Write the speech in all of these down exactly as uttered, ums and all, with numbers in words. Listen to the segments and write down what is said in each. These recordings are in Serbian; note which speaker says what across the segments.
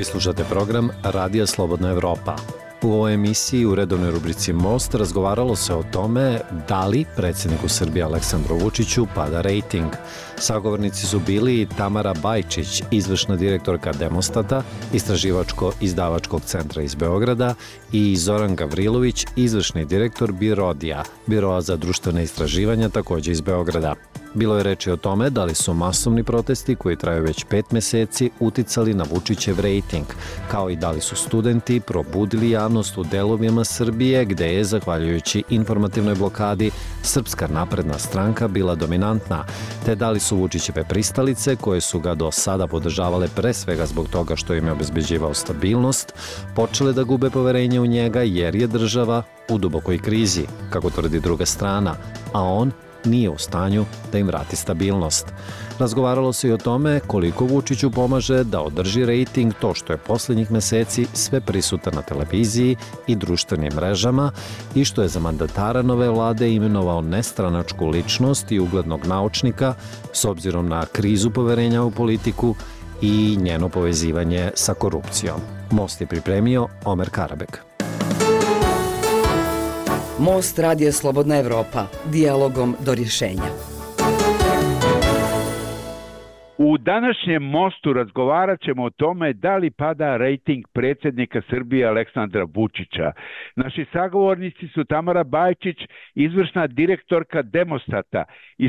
Speaker 1: slušate program Radija Slobodna Evropa. U ovoj emisiji u redovnoj rubrici Most razgovaralo se o tome da li predsjedniku Srbije Aleksandru Vučiću pada rejting. Sagovornici su bili Tamara Bajčić, izvršna direktorka Demostata, istraživačko-izdavačkog centra iz Beograda, i Zoran Gavrilović, izvršni direktor Birodija, Biroa za društvene istraživanja, takođe iz Beograda. Bilo je reči o tome da li su masovni protesti koji traju već pet meseci uticali na Vučićev rejting, kao i da li su studenti probudili javnost u delovima Srbije gde je, zahvaljujući informativnoj blokadi, Srpska napredna stranka bila dominantna, te da li su Vučićeve pristalice, koje su ga do sada podržavale pre svega zbog toga što im je obezbeđivao stabilnost, počele da gube poverenje u njega jer je država u dubokoj krizi, kako tvrdi druga strana, a on nije u stanju da im vrati stabilnost. Razgovaralo se i o tome koliko Vučiću pomaže da održi rejting to što je posljednjih meseci sve prisutan na televiziji i društvenim mrežama i što je za mandatara nove vlade imenovao nestranačku ličnost i uglednog naučnika s obzirom na krizu poverenja u politiku i njeno povezivanje sa korupcijom. Most je pripremio Omer Karabek.
Speaker 2: Most Radija Slobodna Evropa, dijalogom do rješenja.
Speaker 3: U današnjem Mostu razgovarat ćemo o tome da li pada rejting predsjednika Srbije Aleksandra Vučića. Naši sagovornici su Tamara Bajčić, izvršna direktorka Demostata,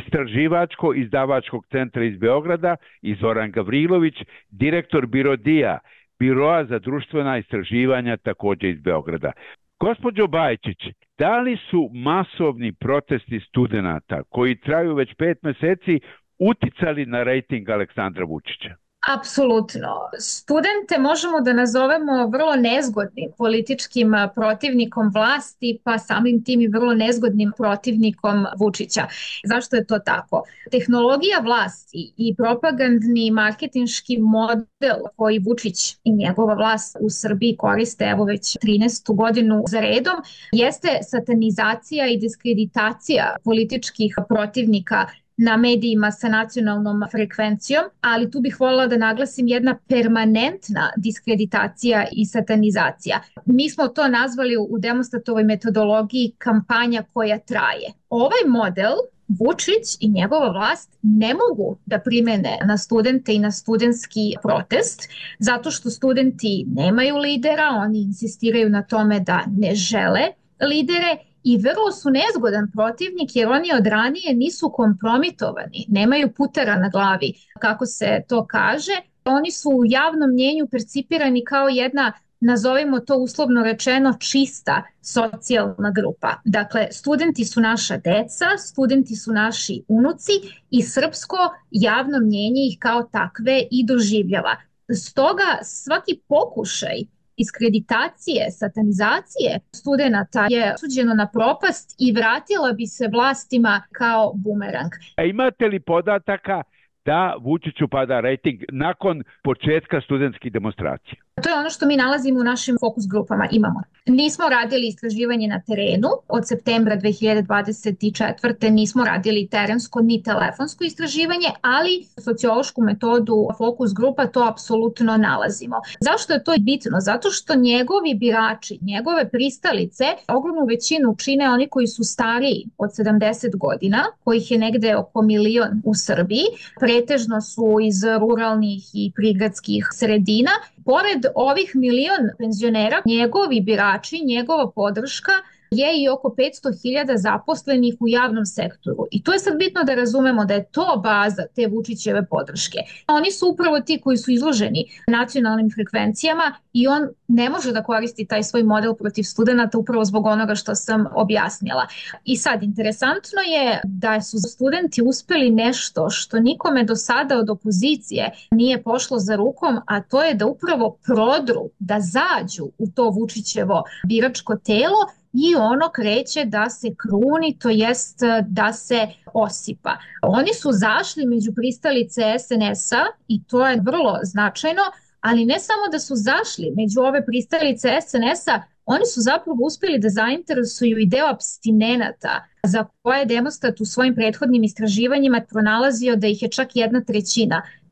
Speaker 3: istraživačko-izdavačkog centra iz Beograda, i Zoran Gavrilović, direktor Birodija, Biroa za društvena istraživanja, također iz Beograda. Gospođo Bajčić, da li su masovni protesti studenata koji traju već pet meseci uticali na rejting Aleksandra Vučića?
Speaker 4: Apsolutno. Studente možemo da nazovemo vrlo nezgodnim političkim protivnikom vlasti, pa samim tim i vrlo nezgodnim protivnikom Vučića. Zašto je to tako? Tehnologija vlasti i propagandni marketinški model koji Vučić i njegova vlast u Srbiji koriste evo već trinaestu godinu za redom jeste satanizacija i diskreditacija političkih protivnika na medijima sa nacionalnom frekvencijom, ali tu bih voljela da naglasim jedna permanentna diskreditacija i satanizacija. Mi smo to nazvali u Demostatovoj metodologiji kampanja koja traje. Ovaj model Vučić i njegova vlast ne mogu da primene na studente i na studentski protest, zato što studenti nemaju lidera, oni insistiraju na tome da ne žele lidere, i vrlo su nezgodan protivnik jer oni od ranije nisu kompromitovani, nemaju putera na glavi, kako se to kaže. Oni su u javnom mnjenju percipirani kao jedna, nazovimo to uslovno rečeno, čista socijalna grupa. Dakle, studenti su naša deca, studenti su naši unuci i srpsko javno mnjenje ih kao takve i doživljava. Stoga svaki pokušaj diskreditacije, satanizacije studenata je osuđeno na propast i vratila bi se vlastima kao bumerang.
Speaker 3: A imate li podataka da Vučiću pada rejting nakon početka studentskih demonstracija?
Speaker 4: To je ono što mi nalazimo u našim fokus grupama, imamo. Nismo radili istraživanje na terenu od septembra dve hiljade dvadeset četvrte. Nismo radili terensko ni telefonsko istraživanje, ali sociološku metodu fokus grupa to apsolutno nalazimo. Zašto je to bitno? Zato što njegovi birači, njegove pristalice, ogromnu većinu čine oni koji su stariji od sedamdeset godina, kojih je negde oko milion u Srbiji, pretežno su iz ruralnih i prigradskih sredina. Pored ovih milion penzionera, njegovi birači, njegova podrška je i oko petsto hiljada zaposlenih u javnom sektoru. I to je sad bitno da razumemo da je to baza te Vučićeve podrške. Oni su upravo ti koji su izloženi nacionalnim frekvencijama i on ne može da koristi taj svoj model protiv studenata upravo zbog onoga što sam objasnila. I sad, interesantno je da su studenti uspeli nešto što nikome do sada od opozicije nije pošlo za rukom, a to je da upravo prodru, da zađu u to Vučićevo biračko telo i ono kreće da se kruni, to jest da se osipa. Oni su zašli među pristalice es en es a i to je vrlo značajno, ali ne samo da su zašli među ove pristalice es en es a, oni su zapravo uspjeli da zainteresuju i deo apstinenata za koje je Demostat u svojim prethodnim istraživanjima pronalazio da ih je čak jedna trećina.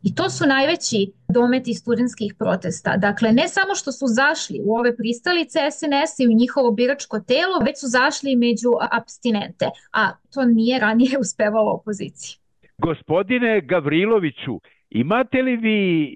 Speaker 4: I to su najveći dometi studentskih protesta. Dakle, ne samo što su zašli u ove pristalice es en es i u njihovo biračko telo, već su zašli među apstinente, a to nije ranije uspevalo opoziciji.
Speaker 3: Gospodine Gavriloviću, imate li vi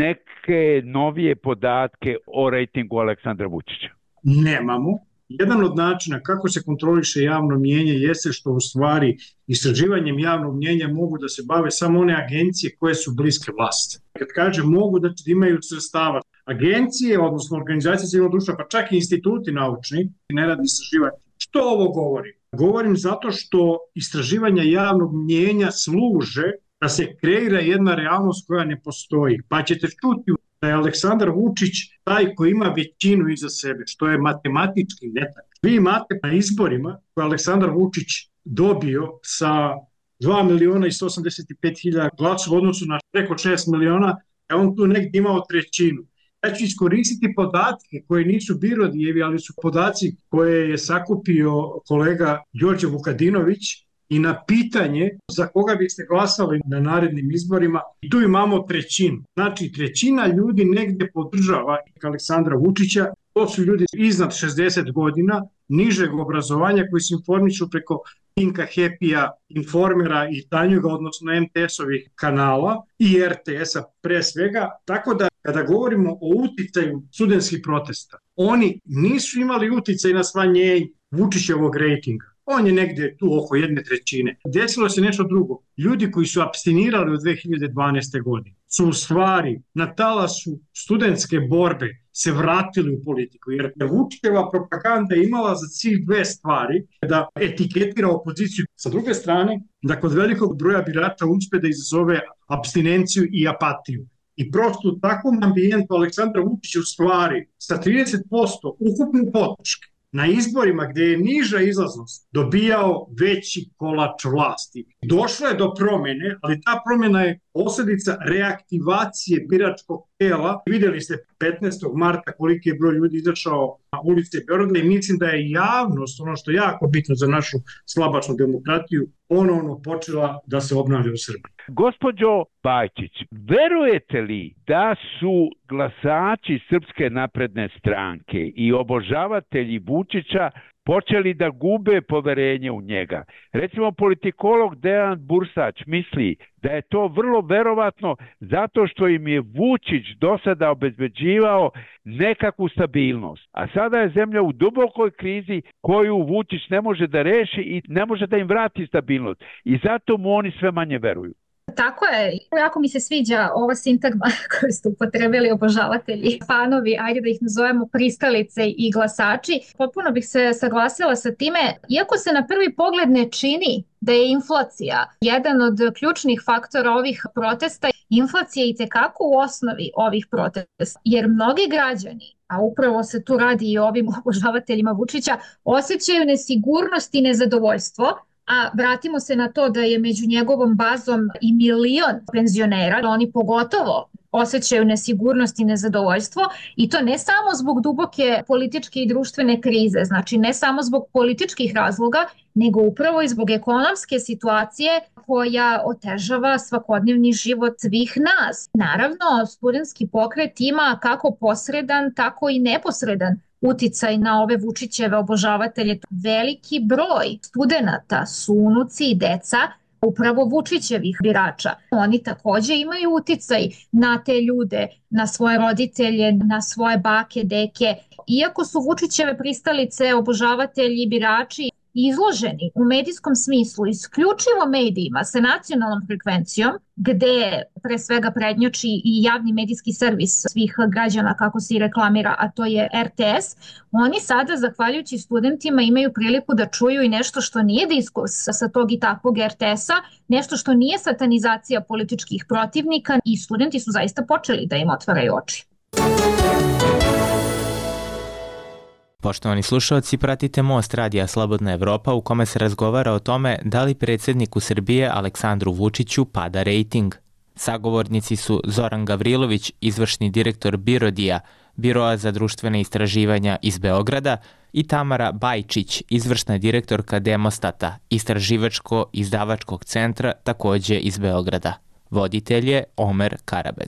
Speaker 3: neke novije podatke o rejtingu Aleksandra Vučića?
Speaker 5: Nemamo. Jedan od načina kako se kontroliše javno mnijenje jeste što u stvari istraživanjem javnog mnijenja mogu da se bave samo one agencije koje su bliske vlasti. Kad kažem mogu, da imaju sredstava. Agencije, odnosno organizacije civilnog društva, pa čak i instituti naučni, ne radi istraživanja. Što ovo govorim? Govorim zato što istraživanja javnog mnijenja služe da se kreira jedna realnost koja ne postoji. Pa ćete čuti da je Aleksandar Vučić taj koji ima većinu iza sebe, što je matematički netak. Vi imate na izborima koje Aleksandar Vučić dobio sa dva miliona i sto osamdeset pet hiljada glasova u odnosu na preko šest miliona, a on tu negdje imao trećinu. Ja ću iskoristiti podatke koje nisu Birodijevi, ali su podaci koje je sakupio kolega Đorđe Vukadinović i na pitanje za koga biste glasali na narednim izborima. I tu imamo trećinu. Znači trećina ljudi negdje podržava Aleksandra Vučića. To su ljudi iznad šezdeset godina, nižeg obrazovanja koji se informišu preko Pinka, Happy-a, Informera i Tanjuga, odnosno em te es-ovih kanala i er te es-a pre svega. Tako da kada govorimo o uticaju studentskih protesta, oni nisu imali uticaj na smanjenje Vučićevog rejtinga. On je negdje tu oko jedne trećine. Desilo se nešto drugo. Ljudi koji su apstinirali od dve hiljade dvanaeste. godine su u stvari na talasu studentske borbe se vratili u politiku, jer Vučićeva propaganda imala za cilj dve stvari, da etiketira opoziciju. Sa druge strane, da kod velikog broja birača uspe da izazove apstinenciju i apatiju. I prosto u takvom ambijentu Aleksandar Vučić u stvari sa trideset posto ukupne podrške na izborima gdje je niža izlaznost dobijao veći kolač vlasti. Došlo je do promjene, ali ta promjena je posljedica reaktivacije biračkog tela. Vidjeli ste petnaestog marta koliki je broj ljudi izašao na ulice Beograda i mislim da je javnost, ono što je jako bitno za našu slabačnu demokratiju, ponovno počela da se obnavlja u Srbiji.
Speaker 3: Gospođo Bajčić, verujete li da su glasači Srpske napredne stranke i obožavatelji Vučića počeli da gube poverenje u njega? Recimo, politikolog Dejan Bursać misli da je to vrlo verovatno zato što im je Vučić do sada obezbeđivao nekakvu stabilnost. A sada je zemlja u dubokoj krizi koju Vučić ne može da reši i ne može da im vrati stabilnost. I zato mu oni sve manje veruju.
Speaker 4: Tako je, jako mi se sviđa ova sintagma koju ste upotrebili, obožavatelji, fanovi, ajde da ih nazovemo pristalice i glasači. Potpuno bih se saglasila sa time, iako se na prvi pogled ne čini da je inflacija jedan od ključnih faktora ovih protesta, inflacija je itekako u osnovi ovih protesta, jer mnogi građani, a upravo se tu radi i o ovim obožavateljima Vučića, osjećaju nesigurnost i nezadovoljstvo. A vratimo se na to da je među njegovom bazom i milion penzionera, oni pogotovo osjećaju nesigurnost i nezadovoljstvo i to ne samo zbog duboke političke i društvene krize, znači ne samo zbog političkih razloga, nego upravo i zbog ekonomske situacije koja otežava svakodnevni život svih nas. Naravno, studentski pokret ima kako posredan, tako i neposredan uticaj na ove Vučićeve obožavatelje. Veliki broj studenata su unuci i deca upravo Vučićevih birača. Oni također imaju uticaj na te ljude, na svoje roditelje, na svoje bake, deke. Iako su Vučićeve pristalice, obožavatelji, birači izloženi u medijskom smislu isključivo medijima sa nacionalnom frekvencijom, gde pre svega prednjači i javni medijski servis svih građana, kako se i reklamira, a to je er te es, oni sada, zahvaljujući studentima, imaju priliku da čuju i nešto što nije diskurs sa tog i takvog er te es-a, nešto što nije satanizacija političkih protivnika i studenti su zaista počeli da im otvaraju oči.
Speaker 6: Poštovani slušalci, pratite Most radija Slobodna Evropa u kome se razgovara o tome da li predsjedniku Srbije Aleksandru Vučiću pada rejting. Sagovornici su Zoran Gavrilović, izvršni direktor Birodija, Biroa za društvene istraživanja iz Beograda, i Tamara Bajčić, izvršna direktorka Demostata, istraživačko-izdavačkog centra također iz Beograda. Voditelj je Omer Karabeg.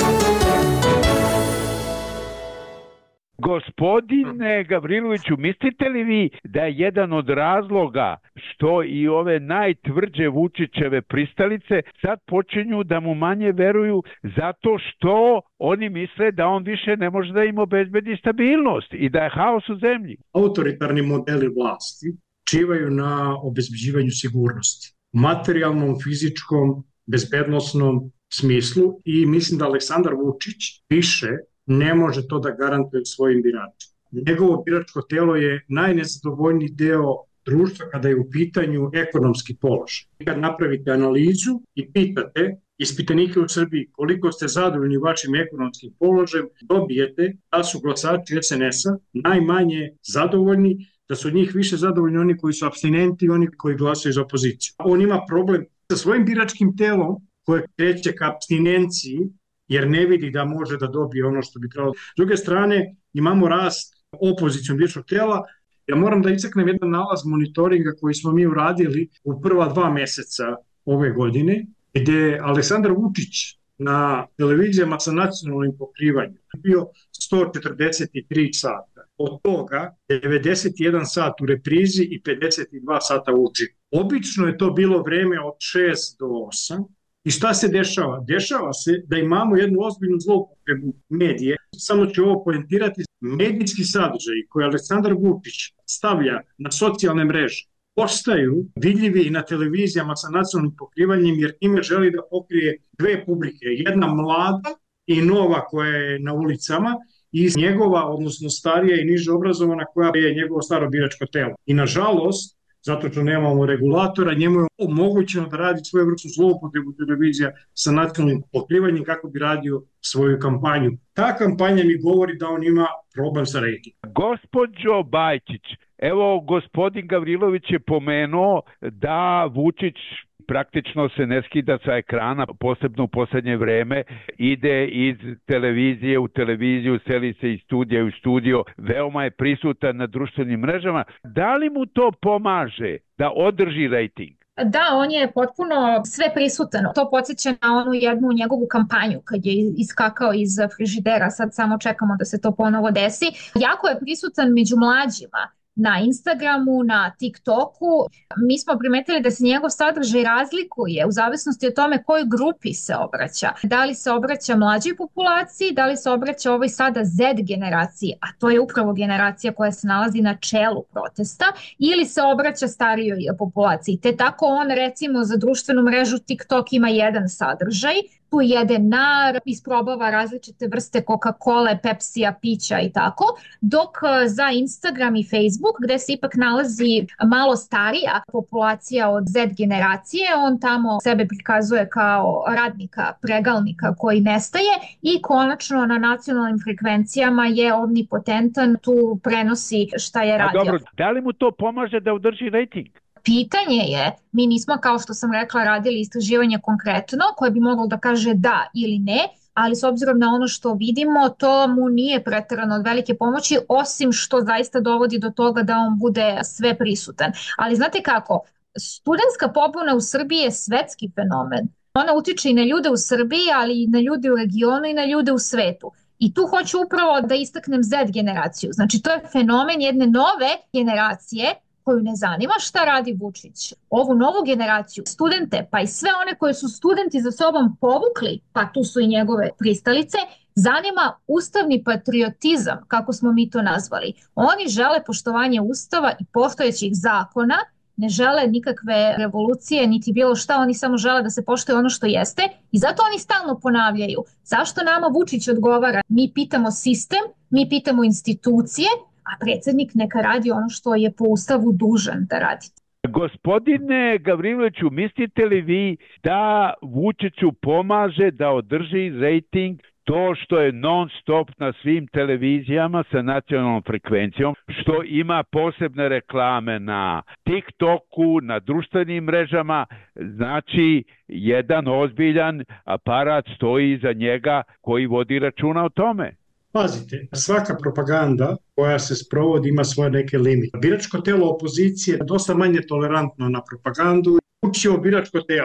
Speaker 3: Gospodine Gavriloviću, mislite li vi da je jedan od razloga što i ove najtvrđe Vučićeve pristalice sad počinju da mu manje veruju zato što oni misle da on više ne može da im obezbedi stabilnost i da je haos u zemlji?
Speaker 5: Autoritarni modeli vlasti čivaju na obezbeđivanju sigurnosti, materijalnom, fizičkom, bezbednosnom smislu i mislim da Aleksandar Vučić više ne može to da garantuje svojim biračima. Njegovo biračko telo je najnezadovoljniji deo društva kada je u pitanju ekonomski položaj. Kad napravite analizu i pitate ispitanike u Srbiji koliko ste zadovoljni vašim ekonomskim položajem, dobijete da su glasači es en es-a najmanje zadovoljni, da su od njih više zadovoljni oni koji su apstinenti i oni koji glasaju za opoziciju. On ima problem sa svojim biračkim telom koje kreće ka apstinenciji jer ne vidi da može da dobije ono što bi trebalo. S druge strane, imamo rast opozicijom biračkog tela. Ja moram da istaknem jedan nalaz monitoringa koji smo mi uradili u prva dva meseca ove godine, gde je Aleksandar Vučić na televizijama sa nacionalnim pokrivanjem bio sto četrdeset tri sata. Od toga devedeset jedan sat u reprizi i pedeset dva sata uživo. Obično je to bilo vreme od šest do osam. I šta se dešava? Dešava se da imamo jednu ozbiljnu zloupotrebu medije. Samo ću ovo poentirati. Medijski sadržaji koje Aleksandar Vučić stavlja na socijalne mreže postaju vidljivi i na televizijama sa nacionalnim pokrivanjem jer time želi da pokrije dve publike. Jedna mlada i nova koja je na ulicama i njegova, odnosno starija i niže obrazovana koja je njegovo staro biračko telo. I nažalost, zato što nemamo regulatora, njemu je omogućeno da radi svoju vrstu zloupotrebu televizija sa nacionalnim pokrivanjem kako bi radio svoju kampanju. Ta kampanja mi govori da on ima problem sa rejtingom.
Speaker 3: Gospođo Bajčić, evo gospodin Gavrilović je pomenuo da Vučić praktično se ne skida sa ekrana, posebno u poslednje vreme, ide iz televizije u televiziju, seli se iz studija u studio, veoma je prisutan na društvenim mrežama. Da li mu to pomaže da održi rejting?
Speaker 4: Da, on je potpuno sve prisutan. To podsjeća na onu jednu njegovu kampanju kad je iskakao iz frižidera, sad samo čekamo da se to ponovo desi. Jako je prisutan među mlađima. Na Instagramu, na TikToku. Mi smo primetili da se njegov sadržaj razlikuje u zavisnosti od tome kojoj grupi se obraća. Da li se obraća mlađoj populaciji, da li se obraća ovoj sada Z generaciji, a to je upravo generacija koja se nalazi na čelu protesta, ili se obraća starijoj populaciji. Te tako on recimo za društvenu mrežu TikTok ima jedan sadržaj, tu jede nar, isprobava različite vrste Coca-Cola, Pepsija, pića i tako, dok za Instagram i Facebook, gde se ipak nalazi malo starija populacija od Z generacije, on tamo sebe prikazuje kao radnika, pregalnika koji nestaje i konačno na nacionalnim frekvencijama je omnipotentan, tu prenosi šta je radio.
Speaker 3: A dobro, da li mu to pomaže da održi rejting?
Speaker 4: Pitanje je, mi nismo kao što sam rekla radili istraživanje konkretno koje bi moglo da kaže da ili ne, ali s obzirom na ono što vidimo to mu nije preterano od velike pomoći osim što zaista dovodi do toga da on bude sve prisutan. Ali znate kako, studentska pobuna u Srbiji je svetski fenomen. Ona utiče i na ljude u Srbiji, ali i na ljude u regionu i na ljude u svetu. I tu hoću upravo da istaknem Z generaciju. Znači to je fenomen jedne nove generacije koju ne zanima šta radi Vučić. Ovu novu generaciju, studente, pa i sve one koje su studenti za sobom povukli, pa tu su i njegove pristalice, zanima ustavni patriotizam, kako smo mi to nazvali. Oni žele poštovanje ustava i postojećih zakona, ne žele nikakve revolucije, niti bilo šta, oni samo žele da se poštuje ono što jeste i zato oni stalno ponavljaju. Zašto nama Vučić odgovara? Mi pitamo sistem, mi pitamo institucije, a predsjednik neka radi ono što je po ustavu dužan da radi.
Speaker 3: Gospodine Gavriloviću, mislite li vi da Vučiću pomaže da održi rejting to što je non stop na svim televizijama sa nacionalnom frekvencijom, što ima posebne reklame na TikToku, na društvenim mrežama, znači jedan ozbiljan aparat stoji iza njega koji vodi računa o tome?
Speaker 5: Pazite, svaka propaganda koja se sprovodi ima svoje neke limite. Biračko telo opozicije je dosta manje tolerantno na propagandu. Vučićevo biračko telo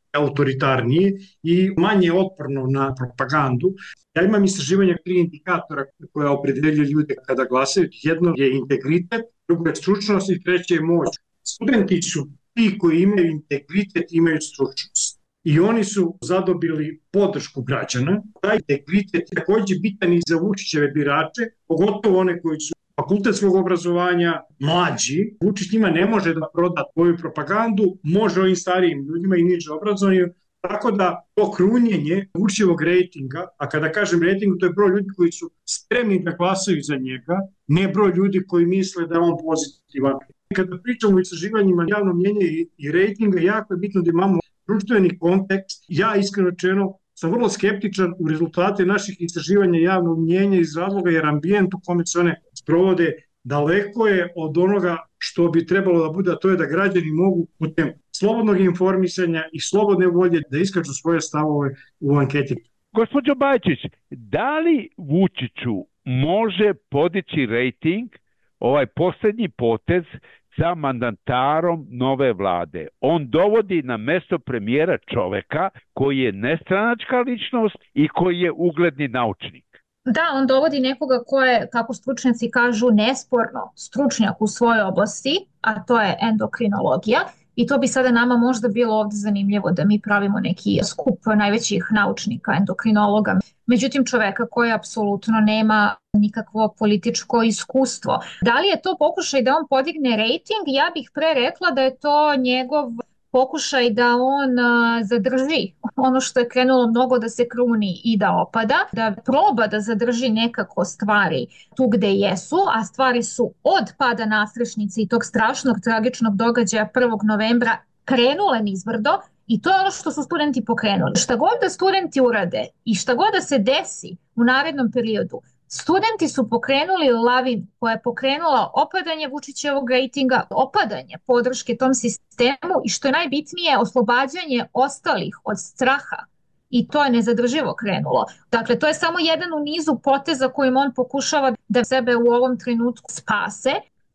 Speaker 5: autoritarnije i manje otporno na propagandu. Ja imam istraživanja tri indikatora koja opredeljuju ljude kada glasaju. Jedno je integritet, drugo je stručnost i treće je moć. Studenti su ti koji imaju integritet, imaju stručnost. I oni su zadobili podršku građana. Taj integritet je takođe bitan i za Vučićeve birače, pogotovo one koji su fakultetskog obrazovanja, mlađi. Vučić njima ne može da proda tvoju propagandu, može ovim starijim ljudima i niže obrazovanju. Tako da to krunjenje Vučićevog rejtinga, a kada kažem rejting, to je broj ljudi koji su spremni da glasaju za njega, ne broj ljudi koji misle da je on pozitivan. Kada pričamo o istraživanjima javnog mnjenja i, i rejtinga, jako je bitno da imamo društveni kontekst. Ja iskreno rečeno sam vrlo skeptičan u rezultate naših istraživanja javnog mnjenja iz razloga jer ambijent u kome se one sprovode daleko je od onoga što bi trebalo da bude, a to je da građani mogu putem slobodnog informisanja i slobodne volje da iskažu svoje stavove u anketi.
Speaker 3: Gospođo Bajčić, da li Vučiću može podići rejting ovaj poslednji potez sa mandatarom nove vlade? On dovodi na mesto premijera čoveka koji je nestranačka ličnost i koji je ugledni naučnik.
Speaker 4: Da, on dovodi nekoga ko je, kako stručnjaci kažu, nesporno stručnjak u svojoj oblasti, a to je endokrinologija. I to bi sada nama možda bilo ovde zanimljivo da mi pravimo neki skup najvećih naučnika, endokrinologa. Međutim, čoveka koji apsolutno nema nikakvo političko iskustvo. Da li je to pokušaj da on podigne rejting? Ja bih pre rekla da je to njegov pokušaj da on zadrži ono što je krenulo mnogo da se kruni i da opada, da proba da zadrži nekako stvari tu gde jesu, a stvari su od pada nasrešnice i tog strašnog tragičnog događaja prvog novembra krenule nizbrdo i to je ono što su studenti pokrenuli. Šta god da studenti urade i šta god da se desi u narednom periodu, studenti su pokrenuli lavinu koja je pokrenula opadanje Vučićevog rejtinga, opadanje podrške tom sistemu i što je najbitnije oslobađanje ostalih od straha i to je nezadrživo krenulo. Dakle, to je samo jedan u nizu poteza kojim on pokušava da sebe u ovom trenutku spase.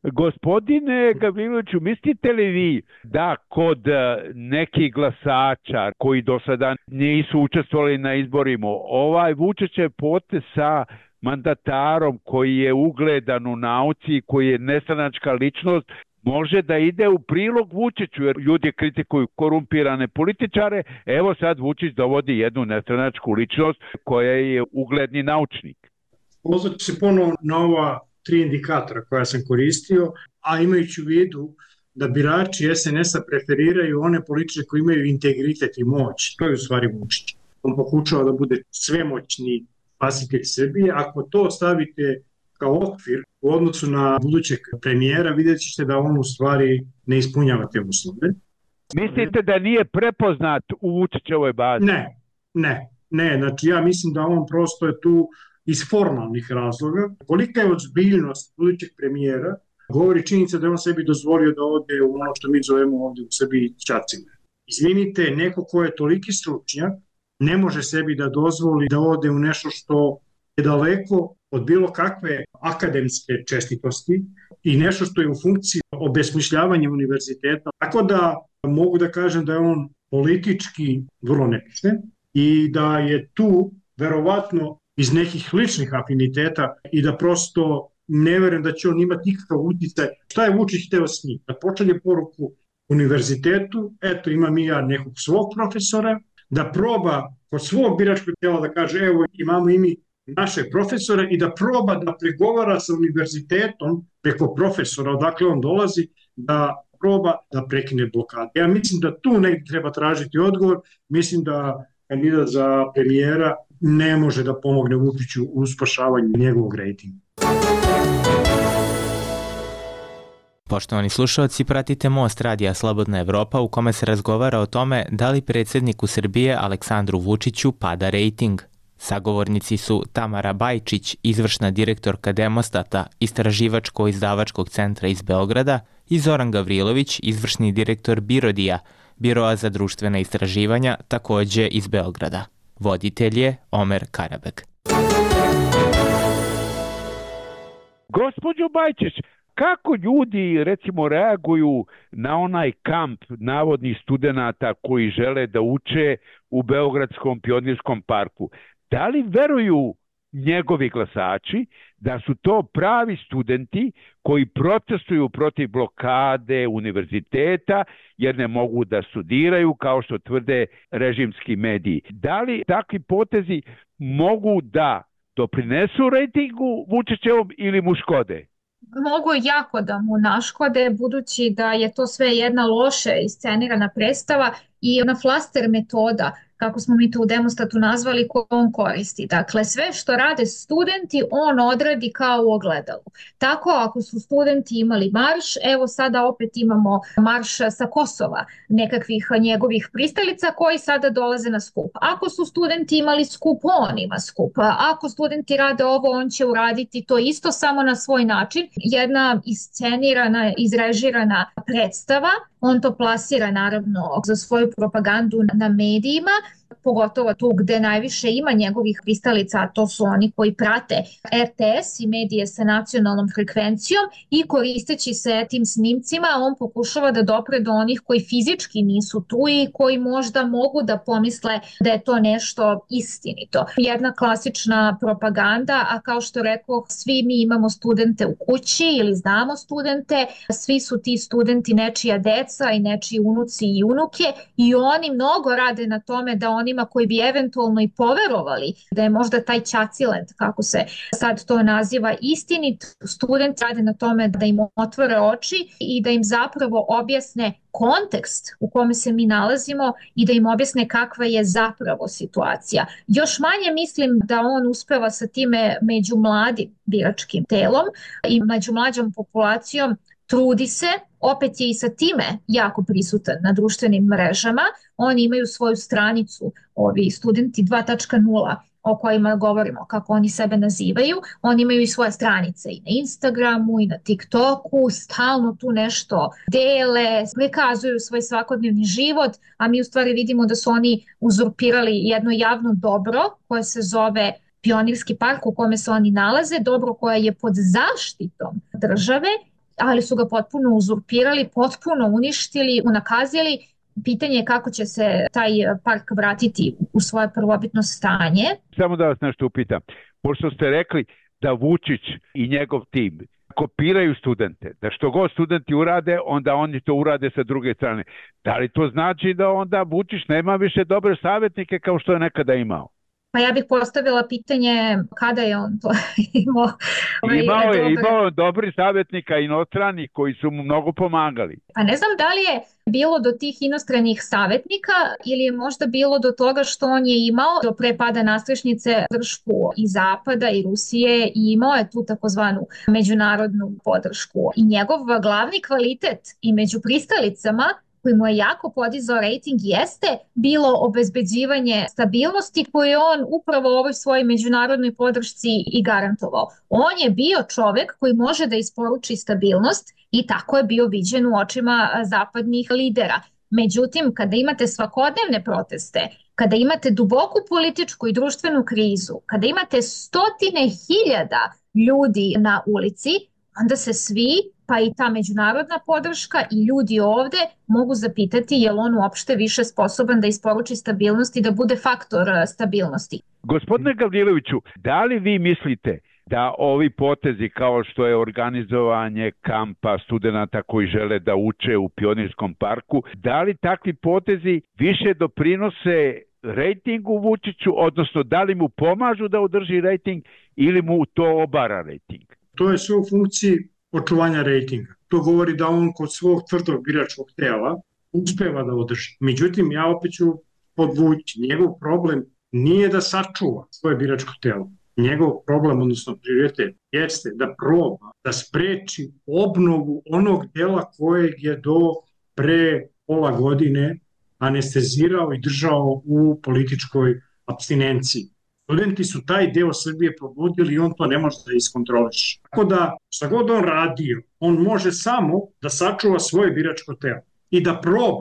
Speaker 3: Gospodine Gavriloviću, mislite li vi da kod nekih glasača koji do sada nisu učestvovali na izborima, ovaj Vučićev potez sa mandatarom koji je ugledan u nauci, koji je nestranačka ličnost, može da ide u prilog Vučiću, jer ljudi kritikuju korumpirane političare, evo sad Vučić dovodi jednu nestranačku ličnost koja je ugledni naučnik.
Speaker 5: Pozvat ću se ponovo na ova tri indikatora koja sam koristio, a imajući u vidu da birači es en es a preferiraju one političare koji imaju integritet i moć. To je u stvari Vučić. On pokušava da bude svemoćni spasitelj Srbije. Ako to stavite kao okvir u odnosu na budućeg premijera, vidjet ćete da on u stvari ne ispunjava te uslove.
Speaker 3: Mislite da nije prepoznat u Vučićevoj bazi?
Speaker 5: Ne, ne, ne. Znači ja mislim da on prosto je tu iz formalnih razloga. Kolika je ozbiljnost budućeg premijera, govori činjenica da je on sebi dozvolio da ode u ono što mi zovemo ovde u Srbiji ćacine. Izvinite, neko ko je toliki stručnjak ne može sebi da dozvoli da ode u nešto što je daleko od bilo kakve akademske čestitosti i nešto što je u funkciji obesmišljavanja univerziteta. Tako da mogu da kažem da je on politički vrlo nepismen i da je tu verovatno iz nekih ličnih afiniteta i da prosto ne verujem da će on imati nikakav uticaj. Šta je Vučić hteo s njim? Da pošalje poruku univerzitetu, eto imam i ja nekog svog profesora, da proba kod svog biračkog tela da kaže evo imamo i mi naše profesore i da proba da pregovara sa univerzitetom preko profesora odakle on dolazi, da proba da prekine blokadu. Ja mislim da tu negdje treba tražiti odgovor, mislim da kandidat za premijera ne može da pomogne Vučiću u spašavanju njegovog rejtinga.
Speaker 6: Poštovani slušalci, pratite Most radija Slobodna Evropa u kome se razgovara o tome da li predsjedniku Srbije Aleksandru Vučiću pada rejting. Sagovornici su Tamara Bajčić, izvršna direktorka Demostata, istraživačko-izdavačkog centra iz Beograda, i Zoran Gavrilović, izvršni direktor Birodija, Biroa za društvena istraživanja, takođe iz Beograda. Voditelj je Omer Karabek.
Speaker 3: Gospođo Bajčić, Kako ljudi, recimo, reaguju na onaj kamp navodnih studenata koji žele da uče u Beogradskom pionirskom parku? Da li veruju njegovi glasači da su to pravi studenti koji protestuju protiv blokade univerziteta jer ne mogu da studiraju kao što tvrde režimski mediji? Da li takvi potezi mogu da doprinesu rejtingu Vučićevom ili mu škode?
Speaker 4: Mogu jako da mu naškode, budući da je to sve jedna loše iscenirana predstava i ona flaster metoda, kako smo mi to u Demostatu nazvali, koju on koristi. Dakle, sve što rade studenti, on odradi kao u ogledalu. Tako, ako su studenti imali marš, evo sada opet imamo marš sa Kosova, nekakvih njegovih pristalica koji sada dolaze na skup. Ako su studenti imali skup, on ima skup. Ako studenti rade ovo, on će uraditi to isto, samo na svoj način. Jedna iscenirana, izrežirana predstava, on to plasira naravno za svoju propagandu na medijima, pogotovo tu gde najviše ima njegovih pristalica, a to su oni koji prate R T S i medije sa nacionalnom frekvencijom, i koristeći se tim snimcima on pokušava da dopre do onih koji fizički nisu tu i koji možda mogu da pomisle da je to nešto istinito. Jedna klasična propaganda, a kao što rekao, svi mi imamo studente u kući ili znamo studente, svi su ti studenti nečija deca i nečiji unuci i unuke i oni mnogo rade na tome da onima koji bi eventualno i poverovali da je možda taj ćacilent, kako se sad to naziva, istinit, student rade na tome da im otvore oči i da im zapravo objasne kontekst u kome se mi nalazimo i da im objasne kakva je zapravo situacija. Još manje mislim da on uspeva sa time među mladim biračkim telom i među mlađom populacijom. Trudi se, opet je i sa time jako prisutan na društvenim mrežama. Oni imaju svoju stranicu, ovi studenti dva tačka nula o kojima govorimo, kako oni sebe nazivaju. Oni imaju i svoje stranice i na Instagramu i na TikToku, stalno tu nešto dele, prikazuju svoj svakodnevni život, a mi u stvari vidimo da su oni uzurpirali jedno javno dobro koje se zove Pionirski park u kome se oni nalaze, dobro koje je pod zaštitom države, ali su ga potpuno uzurpirali, potpuno uništili, unakazili. Pitanje je kako će se taj park vratiti u svoje prvobitno stanje.
Speaker 3: Samo da vas nešto upitam. Pošto ste rekli da Vučić i njegov tim kopiraju studente, da što god studenti urade, onda oni to urade sa druge strane. Da li to znači da onda Vučić nema više dobre savjetnike kao što je nekada imao?
Speaker 4: Pa ja bih postavila pitanje kada je on to imao.
Speaker 3: Ovaj, imao je, imao dobri savjetnika inostranih koji su mu mnogo pomagali.
Speaker 4: Pa ne znam da li je bilo do tih inostranih savjetnika ili je možda bilo do toga što on je imao do pre pada nastrešnice podršku i Zapada i Rusije i imao je tu takozvanu međunarodnu podršku. I njegov glavni kvalitet i među pristalicama koji mu je jako podizao rejting jeste bilo obezbeđivanje stabilnosti koju je on upravo u ovoj svojoj međunarodnoj podršci i garantovao. On je bio čovek koji može da isporuči stabilnost i tako je bio viđen u očima zapadnih lidera. Međutim, kada imate svakodnevne proteste, kada imate duboku političku i društvenu krizu, kada imate stotine hiljada ljudi na ulici, onda se svi, pa i ta međunarodna podrška i ljudi ovde mogu zapitati je li on uopšte više sposoban da isporuči stabilnost i da bude faktor stabilnosti.
Speaker 3: Gospodine Gavriloviću, da li vi mislite da ovi potezi kao što je organizovanje kampa studenta koji žele da uče u Pionirskom parku, da li takvi potezi više doprinose rejtingu Vučiću, odnosno da li mu pomažu da održi rejting ili mu to obara rejting?
Speaker 5: To je sve u funkciji očuvanja rejtinga. To govori da on kod svog tvrdog biračkog tela uspeva da održi. Međutim, ja opet ću podvući, njegov problem nije da sačuva svoje biračko telo. Njegov problem, odnosno prioritet, jeste da proba da spreči obnovu onog dela kojeg je do pre pola godine anestezirao i držao u političkoj apstinenciji. Studenti su taj deo Srbije probudili i on to ne može da iskontroliše. Tako da, šta god on radio, on može samo da sačuva svoje biračko telo i da proba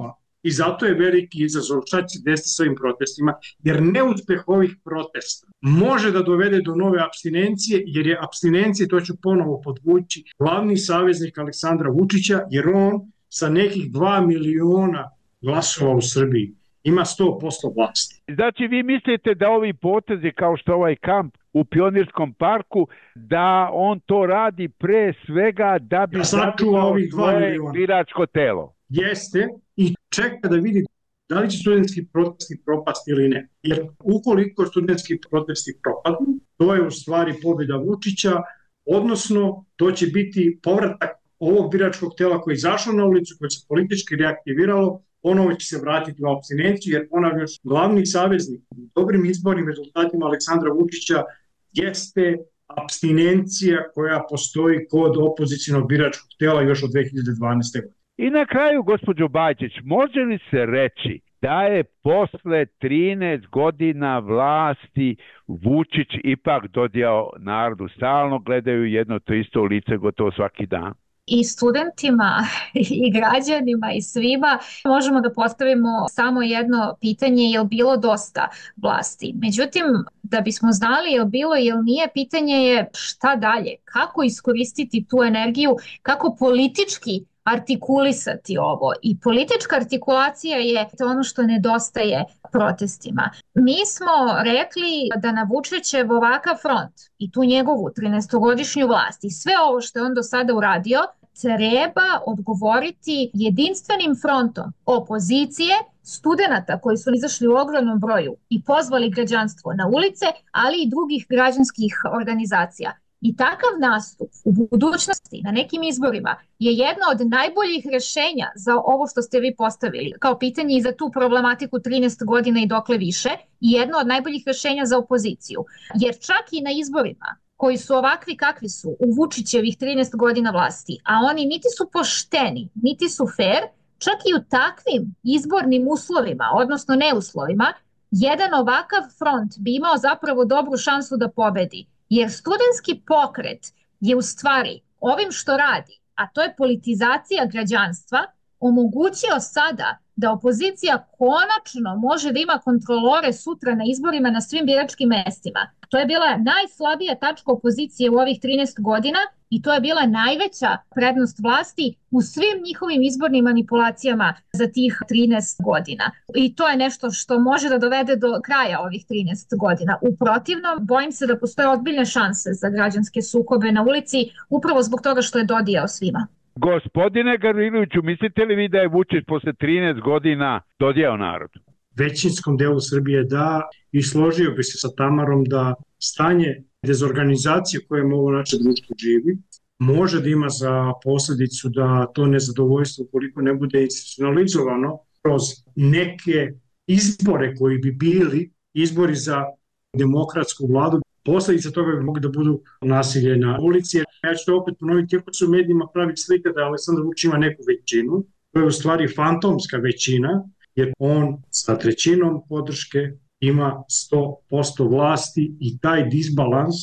Speaker 5: i zato je veliki izazov šta će se desiti s ovim protestima, jer neuspeh ovih protesta može da dovede do nove apstinencije, jer je apstinencija, to ću ponovo podvući, glavni saveznik Aleksandra Vučića, jer on sa nekih dva miliona glasova u Srbiji ima sto posto vlasti.
Speaker 3: Znači vi mislite da ovi potezi kao što ovaj kamp u Pionirskom parku, da on to radi pre svega da bi
Speaker 5: ja sačuvao
Speaker 3: svoje biračko telo?
Speaker 5: Jeste, i čeka da vidi da li će studentski protesti propasti ili ne. Jer ukoliko studentski protesti propadnu, to je u stvari pobjeda Vučića, odnosno to će biti povratak ovog biračkog tela koji je izašao na ulicu, koje se politički reaktiviralo, ponovo će se vratiti u apstinenciju, jer ponavljam, glavni saveznik u dobrim izbornim rezultatima Aleksandra Vučića jeste apstinencija koja postoji kod opozicionog biračkog tela još od dve hiljade dvanaeste. godine.
Speaker 3: I na kraju, gospođo Bajčić, može li se reći da je posle trinaest godina vlasti Vučić ipak dodijao narodu, stalno gledaju jedno to isto u lice gotovo svaki dan?
Speaker 4: I studentima i građanima i svima možemo da postavimo samo jedno pitanje, je li bilo dosta vlasti. Međutim, da bismo znali je li bilo ili nije, pitanje je šta dalje, kako iskoristiti tu energiju, kako politički artikulisati ovo. I politička artikulacija je ono što nedostaje protestima. Mi smo rekli da na Vučićev ovakav front i tu njegovu trinaestogodišnju vlast i sve ovo što je on do sada uradio treba odgovoriti jedinstvenim frontom opozicije, studenata koji su izašli u ogromnom broju i pozvali građanstvo na ulice, ali i drugih građanskih organizacija. I takav nastup u budućnosti na nekim izborima je jedno od najboljih rješenja za ovo što ste vi postavili kao pitanje i za tu problematiku trinaest godina i dokle više, i jedno od najboljih rješenja za opoziciju. Jer čak i na izborima koji su ovakvi kakvi su u Vučićevih trinaest godina vlasti, a oni niti su pošteni, niti su fair, čak i u takvim izbornim uslovima, odnosno neuslovima, jedan ovakav front bi imao zapravo dobru šansu da pobedi. Jer studentski pokret je u stvari ovim što radi, a to je politizacija građanstva, omogućio sada da opozicija konačno može da ima kontrolore sutra na izborima na svim biračkim mestima. To je bila najslabija tačka opozicije u ovih trinaest godina i to je bila najveća prednost vlasti u svim njihovim izbornim manipulacijama za tih trinaest godina. I to je nešto što može da dovede do kraja ovih trinaest godina. U protivnom, bojim se da postoje ozbiljne šanse za građanske sukobe na ulici upravo zbog toga što je dodijao svima.
Speaker 3: Gospodine Gavriloviću, mislite li vi da je Vučić posle trinaest godina dodijao narodu?
Speaker 5: Većinskom delu Srbije da, i složio bi se sa Tamarom da stanje dezorganizacije koje ovo naše društvo živi može da ima za posljedicu da to nezadovoljstvo, koliko ne bude institucionalizovano kroz neke izbore koji bi bili izbori za demokratsku vladu, posljedice toga bi mogli da budu nasilje na ulici. Ja ću to opet ponoviti, iako se u medijima pravi slika da Aleksandar Vučić ima neku većinu, to je u stvari fantomska većina, jer on sa trećinom podrške ima sto posto vlasti i taj disbalans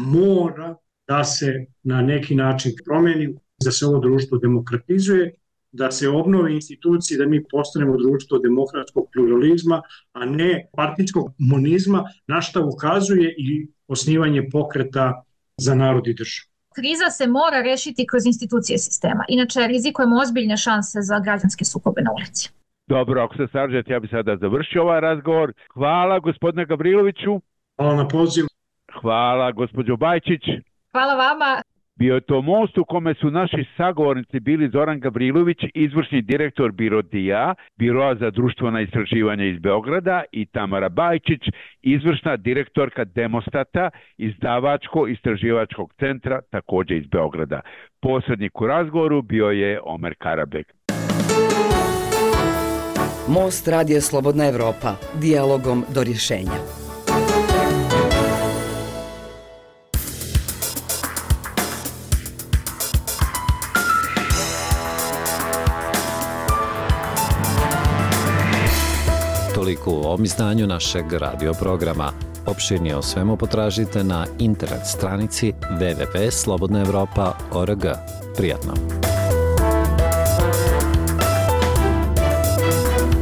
Speaker 5: mora da se na neki način promeni, da se ovo društvo demokratizuje, da se obnove institucije, da mi postanemo društvo demokratskog pluralizma, a ne partijskog monizma, na što ukazuje i osnivanje pokreta za narod i državu.
Speaker 4: Kriza se mora rešiti kroz institucije sistema, inače rizikujemo ozbiljne šanse za građanske sukobe na ulici.
Speaker 3: Dobro, ako se slažete, ja bih sada završio ovaj razgovor. Hvala gospodine Gavriloviću.
Speaker 5: Hvala na pozivu.
Speaker 3: Hvala gospođo Bajčić.
Speaker 4: Hvala vama.
Speaker 3: Bio je to most u kome su naši sagovornici bili Zoran Gavrilović, izvršni direktor BIRODIA, Biroa za društvena istraživanja iz Beograda, i Tamara Bajčić, izvršna direktorka Demostata, izdavačko-istraživačkog centra, također iz Beograda. Posrednik u razgovoru bio je Omer Karabek.
Speaker 2: Most Radija Slobodna Evropa, dijalogom do rješenja.
Speaker 1: Toliko u ovom izdanju našeg radio programa. Opširnije o svemu potražite na internet stranici w w w tačka slobodna evropa tačka org. Prijatno!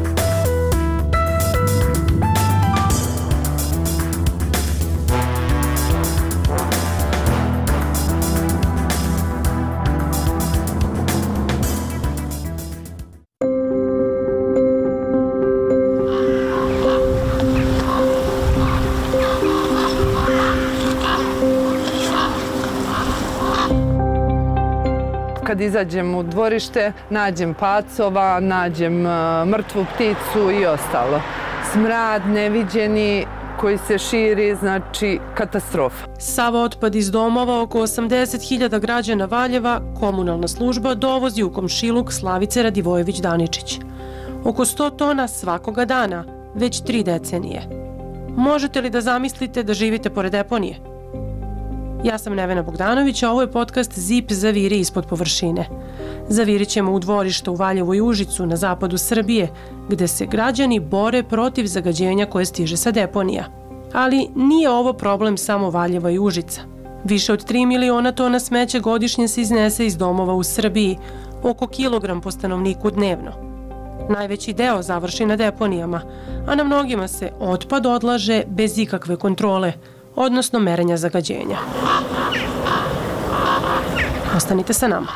Speaker 7: kad izađem u dvorište, nađem pacova, nađem mrtvu pticu i ostalo. Smrad neviđeni koji se širi, znači katastrofa.
Speaker 8: Sav otpad iz domova oko osamdeset hiljada građana Valjeva komunalna služba dovozi u komšiluk Slavice Radivojević-Daničić. Oko sto tona svakoga dana, već tri decenije. Možete li da zamislite da živite pored deponije? Ja sam Nevena Bogdanović, a ovo je podcast Zip zaviri ispod površine. Zavirit ćemo u dvorište u Valjevu i Užicu na zapadu Srbije, gde se građani bore protiv zagađenja koje stiže sa deponija. Ali nije ovo problem samo Valjeva i Užica. Više od tri miliona tona smeća godišnje se iznese iz domova u Srbiji, oko kilogram po stanovniku dnevno. Najveći deo završi na deponijama, a na mnogima se otpad odlaže bez ikakve kontrole, odnosno merenja zagađenja. Ostanite sa nama.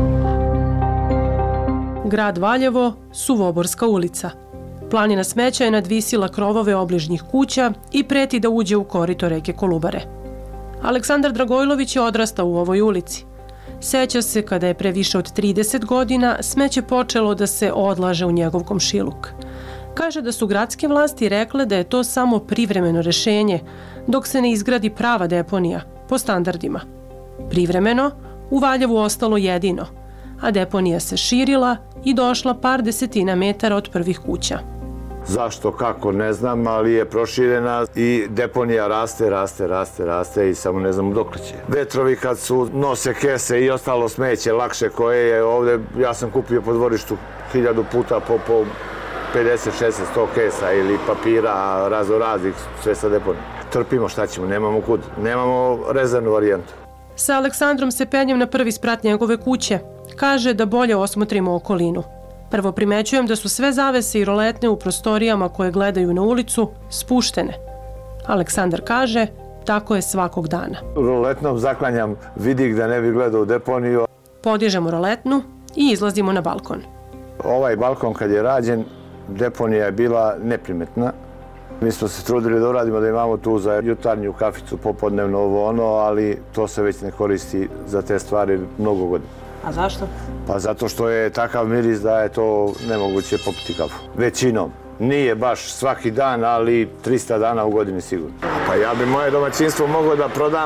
Speaker 8: Grad Valjevo, Suvoborska ulica. Planina smeća je nadvisila krovove obližnjih kuća i preti da uđe u korito reke Kolubare. Aleksandar Dragojlović je odrastao u ovoj ulici. Seća se kada je pre više od trideset godina smeće počelo da se odlaže u njegov komšiluk. Kaže da su gradske vlasti rekle da je to samo privremeno rešenje, dok se ne izgradi prava deponija, po standardima. Privremeno, u Valjevu ostalo jedino, a deponija se širila i došla par desetina metara od prvih kuća.
Speaker 9: Zašto, kako, ne znam, ali je proširena i deponija raste, raste, raste, raste i samo ne znam dokle će. Vetrovi kad su nose kese i ostalo smeće lakše koje je ovde, ja sam kupio po dvorištu hiljadu puta po, po pedeset, šezdeset, sto kesa ili papira, raznoraznih, sve sa deponije. Trpimo, šta ćemo, nemamo kud, nemamo rezervnu varijantu.
Speaker 8: Sa Aleksandrom se penjem na prvi sprat njegove kuće. Kaže da bolje osmotrimo okolinu. Prvo primećujem da su sve zavese i roletne u prostorijama koje gledaju na ulicu spuštene. Aleksandar kaže, tako je svakog dana.
Speaker 9: Roletnom zaklanjam vidik da ne bi gledao u deponiju.
Speaker 8: Podižemo roletnu i izlazimo na balkon.
Speaker 9: Ovaj balkon kad je rađen, deponija je bila neprimetna. Mi smo se trudili da uradimo da imamo tu za jutarnju kaficu, popodnevno ovo ono, ali to se već ne koristi za te stvari mnogo godina.
Speaker 8: A zašto?
Speaker 9: Pa zato što je takav miris da je to nemoguće popiti kafu. Većinom. Nije baš svaki dan, ali trista dana u godini sigurno. Pa ja bi moje domaćinstvo mogao da prodam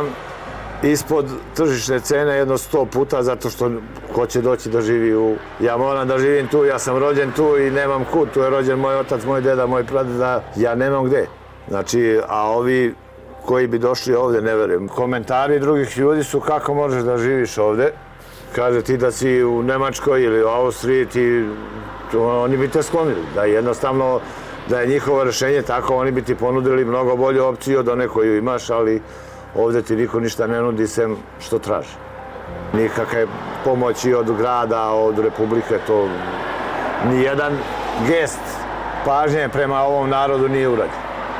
Speaker 9: ispod tržišne cene jedno sto puta, zato što ko će doći da živi u... Ja moram da živim tu, ja sam rođen tu i nemam kud. Tu je rođen moj otac, moj deda, moj pradeda. Ja nemam gde. Znači, a ovi koji bi došli ovde, ne verujem. Komentari drugih ljudi su kako možeš da živiš ovde. Kaže ti da si u Nemačkoj ili u Austriji, ti, oni bi te sklonili. Da jednostavno, da je njihovo rešenje tako, oni bi ti ponudili mnogo bolju opciju od one koju imaš, ali ovde ti niko ništa ne nudi sem što traži. Nikakve pomoći od grada, od Republike, to nijedan gest pažnje prema ovom narodu nije urađen.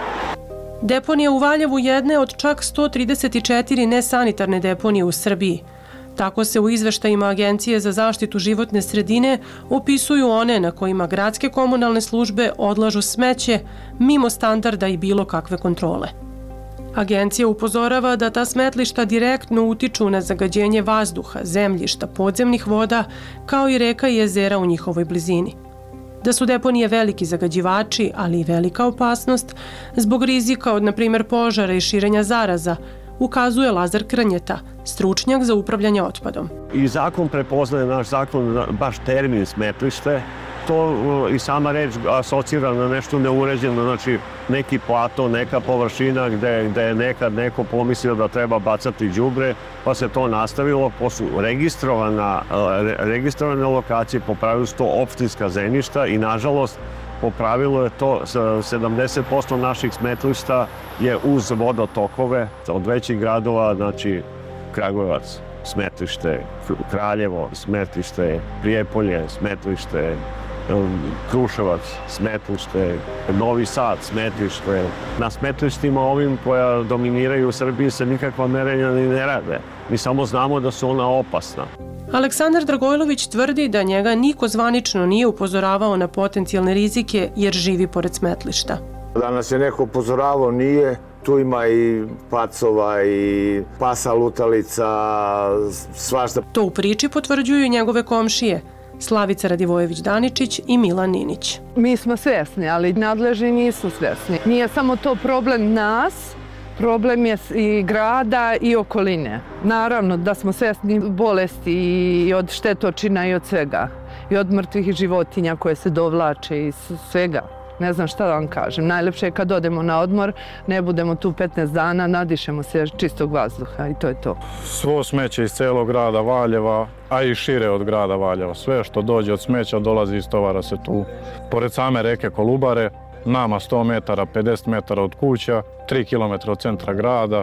Speaker 8: Deponija u Valjevu jedne od čak sto trideset četiri nesanitarne deponije u Srbiji. Tako se u izveštajima Agencije za zaštitu životne sredine opisuju one na kojima gradske komunalne službe odlažu smeće mimo standarda i bilo kakve kontrole. Agencija upozorava da ta smetlišta direktno utiču na zagađenje vazduha, zemljišta, podzemnih voda, kao i reka i jezera u njihovoj blizini. Da su deponije veliki zagađivači, ali i velika opasnost, zbog rizika od, na primjer, požara i širenja zaraza, ukazuje Lazar Krnjeta, stručnjak za upravljanje otpadom.
Speaker 10: I zakon prepoznaje, naš zakon, baš termin smetlište. To i sama reč asocira na nešto neuređeno, znači neki plato, neka površina gde, gde je nekad neko pomislio da treba bacati đubre, pa se to nastavilo, pa su registrovana, registrovane lokacije, po pravilu su to opštinska zemljišta i nažalost po pravilu je to sedamdeset posto naših smetlišta je uz vodotokove od većih gradova, znači Kragujevac, smetlište, Kraljevo, smetlište, Prijepolje, smetlište, Kruševac, smetlište, Novi Sad, smetlište. Na smetlištima ovim koja dominiraju u Srbiji se nikakva merenja ni ne rade. Mi samo znamo da su ona opasna.
Speaker 8: Aleksandar Dragojlović tvrdi da njega niko zvanično nije upozoravao na potencijalne rizike jer živi pored smetlišta.
Speaker 9: Da nas je neko upozoravao, nije. tu ima i pacova i pasa lutalica, svašta.
Speaker 8: To u priči potvrđuju i njegove komšije, Slavica Radivojević-Daničić i Milan Ninić.
Speaker 7: Mi smo svjesni, ali nadležni nisu svjesni. Nije samo to problem nas, problem je i grada i okoline. Naravno da smo svjesni bolesti i od štetočina i od svega. I od mrtvih životinja koje se dovlače i svega. Ne znam šta da vam kažem. Najlepše je kad odemo na odmor, ne budemo tu petnaest dana, nadišemo se čistog vazduha i to je to.
Speaker 11: Svo smeće iz celog grada Valjeva, a i šire od grada Valjeva. Sve što dođe od smeća dolazi iz tovara se tu. Pored same reke Kolubare, nama sto metara, pedeset metara od kuća, tri kilometra od centra grada,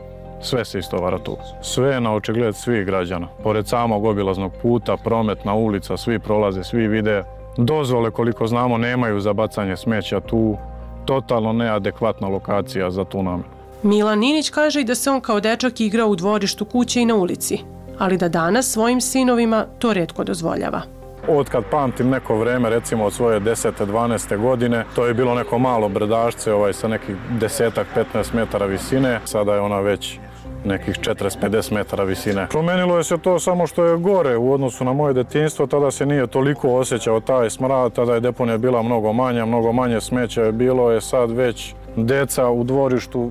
Speaker 11: sve se istovara tu. Sve je na očigled svih građana. Pored samog obilaznog puta, prometna ulica, svi prolaze, svi vide. Dozvole, koliko znamo, nemaju za bacanje smeća tu. Totalno neadekvatna lokacija za tu namenu.
Speaker 8: Milan Ninić kaže i da se on kao dečak igrao u dvorištu kuće i na ulici, ali da danas svojim sinovima to retko dozvoljava.
Speaker 11: Od kad pamtim neko vreme, recimo od svoje desete dvanaeste godine, to je bilo neko malo brdašce ovaj, sa nekih desetak petnaest metara visine. Sada je ona već nekih četrdeset pedeset metara visine. Promenilo je se to samo što je gore u odnosu na moje detinjstvo, tada se nije toliko osjećao taj smrad, tada je deponija bila mnogo manja, mnogo manje smeća je bilo, je sad već deca u dvorištu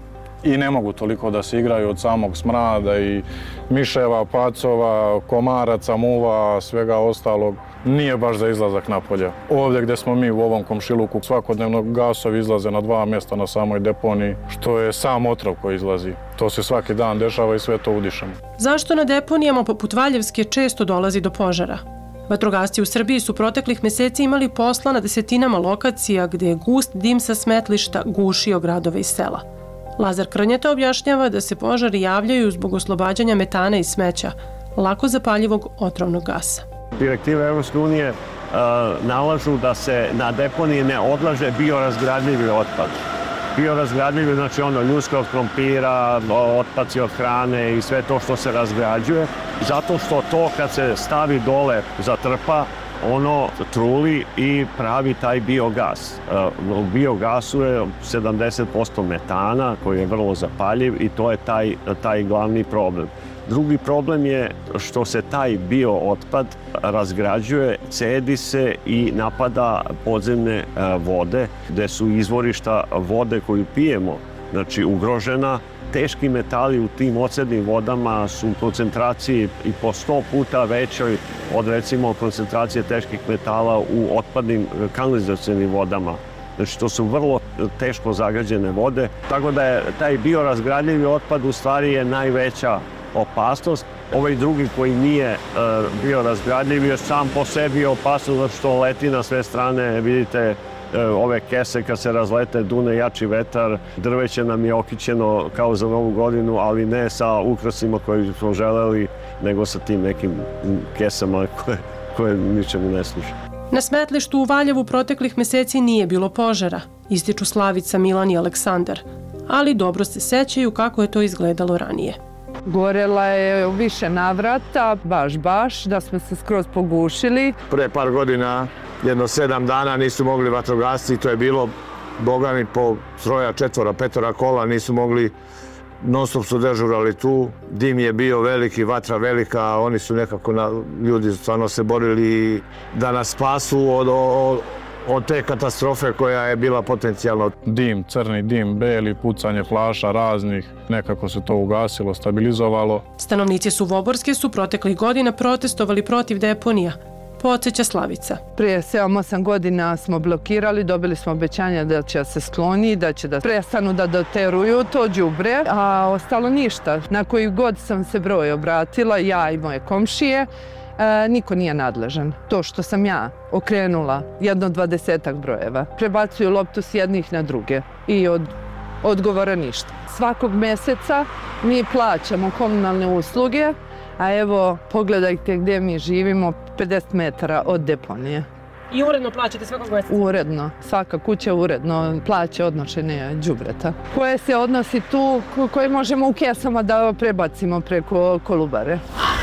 Speaker 11: i ne mogu toliko da se igraju od samog smrada i miševa, pacova, komaraca, muva, svega ostalog. Nije baš za izlazak napolje. Ovdje gdje smo mi u ovom komšiluku, svakodnevno gasovi izlaze na dva mjesta na samoj deponiji, što je sam otrov koji izlazi. To se svaki dan dešava i sve to udišemo.
Speaker 8: Zašto na deponijama poput Valjevske često dolazi do požara? Vatrogasci u Srbiji su proteklih meseci imali posla na desetinama lokacija gdje je gust dim sa smetlišta gušio gradove i sela. Lazar Krnjeta objašnjava da se požari javljaju zbog oslobađanja metana i smeća, lako zapaljivog otrovnog gasa.
Speaker 10: Direktive Evropske unije nalažu da se na deponiji ne odlaže biorazgradljivi otpad. Biorazgradljivi, znači ono ljudsko od krompira, otpaci od hrane i sve to što se razgrađuje, zato što to kad se stavi dole zatrpa, ono truli i pravi taj biogas. U biogasu je sedamdeset posto metana koji je vrlo zapaljiv i to je taj, taj glavni problem. Drugi problem je što se taj biootpad razgrađuje, cedi se i napada podzemne vode, gde su izvorišta vode koju pijemo, znači ugrožena. Teški metali u tim ocednim vodama su u koncentraciji i po sto puta većoj od recimo koncentracije teških metala u otpadnim kanalizacionim vodama. Znači to su vrlo teško zagađene vode, tako da je taj biorazgradljivi otpad u stvari je najveća opasnost. Ovaj drugi koji nije biorazgradljiv je sam po sebi opasnost zato što leti na sve strane, vidite ove kese kad se razlete, dune jači vetar, drveće nam je okićeno kao za Novu godinu, ali ne sa ukrasima koje smo želeli, nego sa tim nekim kesama koje, koje ničemu ne služe.
Speaker 8: Na smetlištu u Valjevu proteklih meseci nije bilo požara, ističu Slavica, Milan i Aleksandar, ali dobro se sećaju kako je to izgledalo ranije.
Speaker 7: Gorela je u više navrata, baš baš, da smo se skroz pogušili.
Speaker 9: Pre par godina, jedno sedam dana nisu mogli vatrogasci, to je bilo, boga mi, po troja, četvora, petora kola, nisu mogli, non stop su dežurali tu, dim je bio veliki, vatra velika, oni su nekako, na, ljudi stvarno se borili da nas spasu od, od, od te katastrofe koja je bila potencijalno.
Speaker 11: Dim, crni dim, beli, pucanje flaša raznih, nekako se to ugasilo, stabilizovalo.
Speaker 8: Stanovnici Suvoborske su proteklih godina protestovali protiv deponija, podsjeća Slavica.
Speaker 7: Prije sedam osam godina smo blokirali, dobili smo obećanja da će se skloni, da će da prestanu da doteruju to đubre, a ostalo ništa. Na koji god sam se broj obratila, ja i moje komšije, E, niko nije nadležan. To što sam ja okrenula jedno dvadesetak brojeva, prebacuju loptu s jednih na druge i od odgovora ništa. Svakog meseca mi plaćamo komunalne usluge, a evo pogledajte gdje mi živimo, pedeset metara od deponije.
Speaker 8: I uredno plaćate svakog meseca?
Speaker 7: Uredno. Svaka kuća uredno plaća odnošenje đubreta. Koje se odnosi tu, koje možemo u kesama da prebacimo preko Kolubare.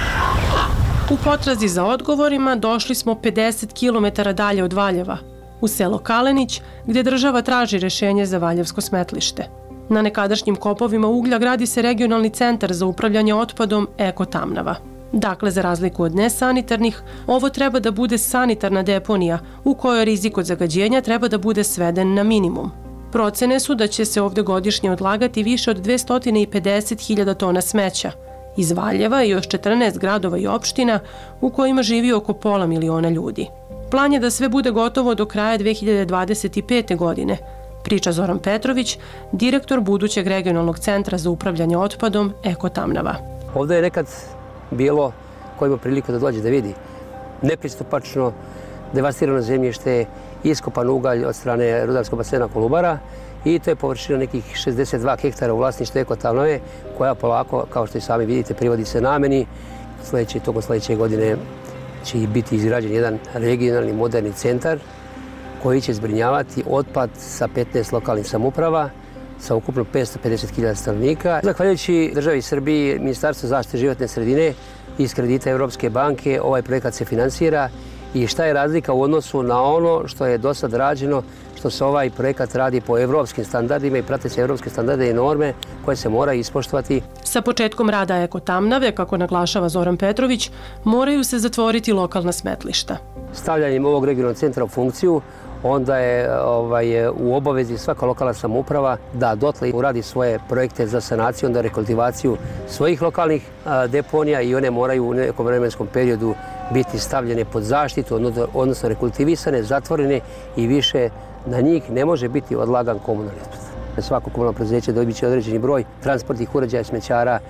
Speaker 8: U potrazi za odgovorima došli smo pedeset kilometara dalje od Valjeva, u selo Kalenić, gdje država traži rešenje za valjevsko smetlište. Na nekadašnjim kopovima uglja gradi se regionalni centar za upravljanje otpadom Eko Tamnava. Dakle, za razliku od nesanitarnih, ovo treba da bude sanitarna deponija u kojoj rizik od zagađenja treba da bude sveden na minimum. Procene su da će se ovde godišnje odlagati više od dvesta pedeset hiljada tona smeća iz Valjeva i još četrnaest gradova i opština u kojima živi oko pola miliona ljudi. Plan je da sve bude gotovo do kraja dve hiljade dvadeset pete. godine, priča Zoran Petrović, direktor budućeg regionalnog centra za upravljanje otpadom Eko Tamnava.
Speaker 12: Ovde je nekad bilo, ko ima priliku da dođe da vidi, nepristupačno, devastirano zemljište, iskopan ugalj od strane rudarskog basena Kolubara i to je površina nekih šezdeset dva hektara u vlasništvu Eko Tamnave, koja polako, kao što i sami vidite, privodi se nameni. Sledeće, tokom sledeće godine će biti izgrađen jedan regionalni moderni centar koji će zbrinjavati otpad sa petnaest lokalnih samouprava sa ukupno petsto pedeset hiljada stanovnika. Zahvaljujući državi Srbiji, Ministarstvo zaštite životne sredine iz kredita Evropske banke, ovaj projekat se finansira. I šta je razlika u odnosu na ono što je do sad rađeno, što se ovaj projekat radi po evropskim standardima i prate se evropske standarde i norme koje se moraju ispoštovati.
Speaker 8: Sa početkom rada Eko Tamnave, kako naglašava Zoran Petrović, moraju se zatvoriti lokalna smetlišta.
Speaker 12: Stavljanjem ovog regionalnog centra u funkciju, onda je ovaj, u obavezi svaka lokalna samouprava da dotle uradi svoje projekte za sanaciju, onda rekultivaciju svojih lokalnih a, deponija i one moraju u nekom vremenskom periodu biti stavljene pod zaštitu, odnosno rekultivisane, zatvorene i više na njih ne može biti odlagan komunalni otpad. Svako komunalno preduzeće dobit će određeni broj transportnih uređaja, smećara,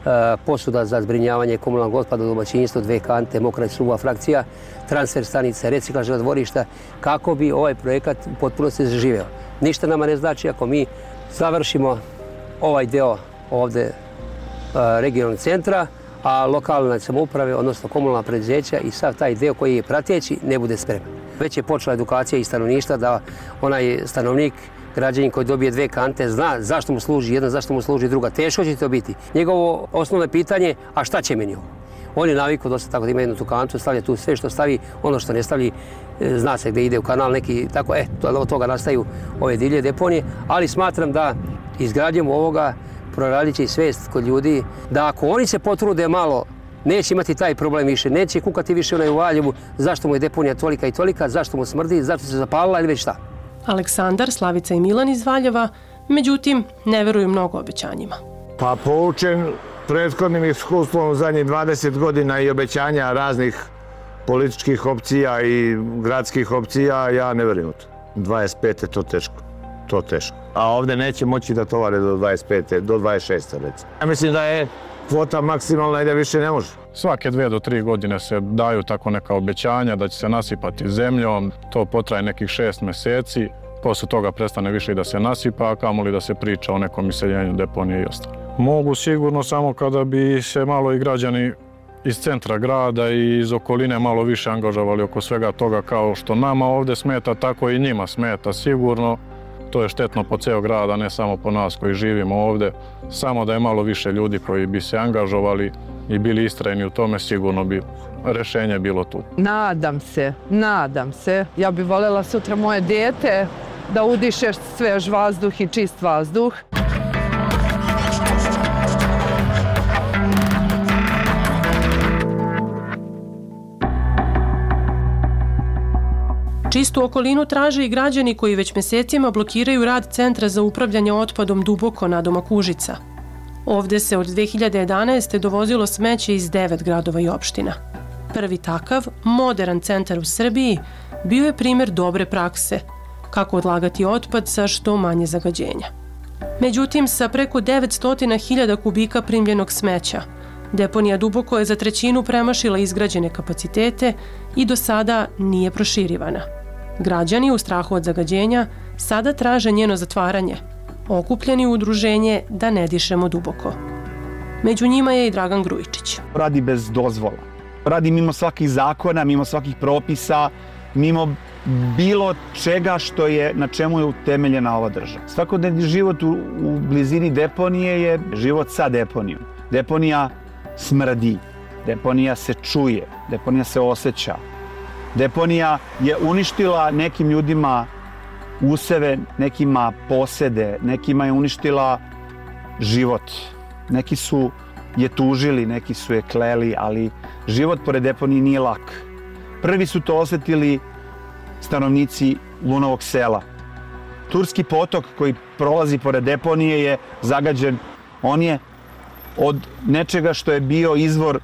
Speaker 12: posuda za zbrinjavanje komunalnog otpada u domaćinstvu, dve kante, mokra i suva frakcija, transfer stanice, reciklažna dvorišta, kako bi ovaj projekat u potpunosti zaživeo. Ništa nama ne znači ako mi završimo ovaj deo ovde regionalnog centra, a lokalne samouprave, odnosno komunalna preduzeća i sav taj deo koji je prateći ne bude spreman. Već je počela edukacija i stanovništva da onaj stanovnik, građanin koji dobije dve kante, zna zašto mu služi jedna, zašto mu služi druga. Teško će to biti. Njegovo osnovno pitanje, a šta će meni ovo? On je navikao dosta tako da ima jednu tu kantu, stavlja tu sve što stavi, ono što ne stavi, zna se gde ide u kanal neki, tako, e, od toga nastaju ove divlje deponije, ali smatram da izgradnjom ovoga proradit će i svest kod ljudi, da ako oni se potrude malo, neće imati taj problem više, neće kukati više onaj u Valjevu, zašto mu je deponija tolika i tolika, zašto mu smrdi, zašto se zapalila ili već šta.
Speaker 8: Aleksandar, Slavica i Milan iz Valjeva, međutim, ne veruju mnogo obećanjima.
Speaker 9: Pa poučen prethodnim iskustvom u zadnjih dvadeset godina i obećanja raznih političkih opcija i gradskih opcija, ja ne verujem u to. dvadeset pete to teško, to teško. A ovde neće moći da tovare do dvadeset pete, do dvadeset šeste recimo. Ja mislim da je kvota maksimalna i da više ne može.
Speaker 11: Svake dve do tri godine se daju tako neka obećanja da će se nasipati zemljom. To potraje nekih šest meseci. Posle toga prestane više i da se nasipa, a kamoli da se priča o nekom iseljenju deponije i ostalo. Mogu sigurno samo kada bi se malo i građani iz centra grada i iz okoline malo više angažovali oko svega toga, kao što nama ovde smeta, tako i njima smeta sigurno. To je štetno po ceo grad, a ne samo po nas koji živimo ovde. Samo da je malo više ljudi koji bi se angažovali i bili istrajni u tome, sigurno bi rešenje bilo tu.
Speaker 7: Nadam se, nadam se. Ja bih voljela sutra moje dete da udiše svež vazduh i čist vazduh.
Speaker 8: Čistu okolinu traže i građani koji već mesecima blokiraju rad Centra za upravljanje otpadom Duboko nadomak Užica. Ovde se od dve hiljade jedanaeste. dovozilo smeće iz devet gradova i opština. Prvi takav, modern centar u Srbiji, bio je primer dobre prakse, kako odlagati otpad sa što manje zagađenja. Međutim, sa preko devetsto hiljada kubika primljenog smeća, deponija Duboko je za trećinu premašila izgrađene kapacitete i do sada nije proširivana. Građani u strahu od zagađenja sada traže njeno zatvaranje, okupljeni u udruženje Da ne dišemo duboko. Među njima je i Dragan Grujičić.
Speaker 13: Radi bez dozvola. Radi mimo svakih zakona, mimo svakih propisa, mimo bilo čega što je, na čemu je utemeljena ova država. Svakodnevni život u, u blizini deponije je život sa deponijom. Deponija smrdi, deponija se čuje, deponija se osjeća. Deponija je uništila nekim ljudima useve, nekima posede, nekima je uništila život. Neki su je tužili, neki su je kleli, ali život pored deponije nije lak. Prvi su to osetili stanovnici Lunovog sela. Turski potok koji prolazi pored deponije je zagađen. On je od nečega što je bio izvor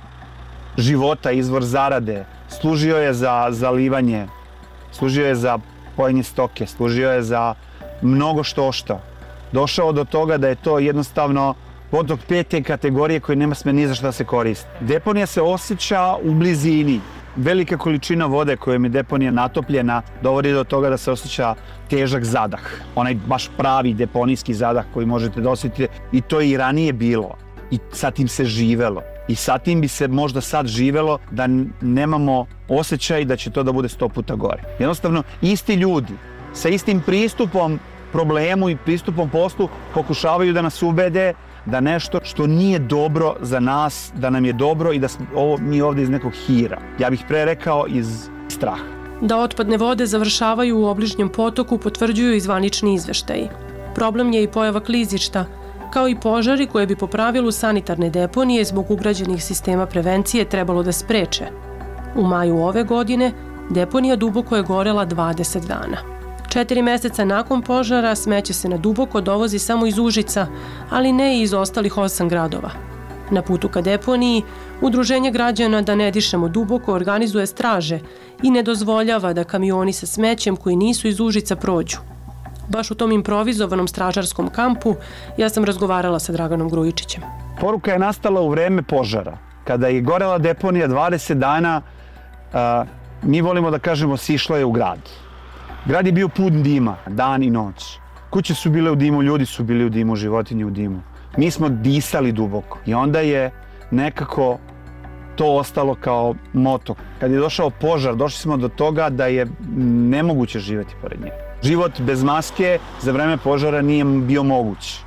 Speaker 13: života, izvor zarade. Služio je za zalivanje, služio je za pojenje stoke, služio je za mnogo što šta. Došao do toga da je to jednostavno potok pete kategorije koji nema sme ni za šta se koristi. Deponija se osjeća u blizini. Velika količina vode kojom je deponija natopljena dovodi do toga da se osjeća težak zadah. Onaj baš pravi deponijski zadah koji možete da osjetite. I to je i ranije bilo. I sa tim se živelo. I sa tim bi se možda sad živelo da nemamo osjećaj da će to da bude sto puta gore. Jednostavno, isti ljudi sa istim pristupom problemu i pristupom poslu pokušavaju da nas ubede da nešto što nije dobro za nas, da nam je dobro i da smo ovo, mi ovdje iz nekog hira. Ja bih pre rekao iz straha.
Speaker 8: Da otpadne vode završavaju u obližnjem potoku potvrđuju i zvanični izveštaji. Problem je i pojava klizišta, kao i požari koje bi po pravilu sanitarne deponije zbog ugrađenih sistema prevencije trebalo da spreče. U maju ove godine deponija Duboko je gorela dvadeset dana. Četiri meseca nakon požara smeće se na Duboko dovozi samo iz Užica, ali ne i iz ostalih osam gradova. Na putu ka deponiji, Udruženje građana Da ne dišemo duboko organizuje straže i ne dozvoljava da kamioni sa smećem koji nisu iz Užica prođu. Baš u tom improvizovanom stražarskom kampu ja sam razgovarala sa Draganom Grujičićem.
Speaker 13: Poruka je nastala u vreme požara. Kada je gorela deponija dvadeset dana, a, mi volimo da kažemo sišla je u grad. Grad je bio pun dima, dan i noć. Kuće su bile u dimu, ljudi su bili u dimu, životinje u dimu. Mi smo disali duboko i onda je nekako to ostalo kao moto. Kad je došao požar, došli smo do toga da je nemoguće živjeti pored njega. Život bez maske za vreme požara nije bio moguć.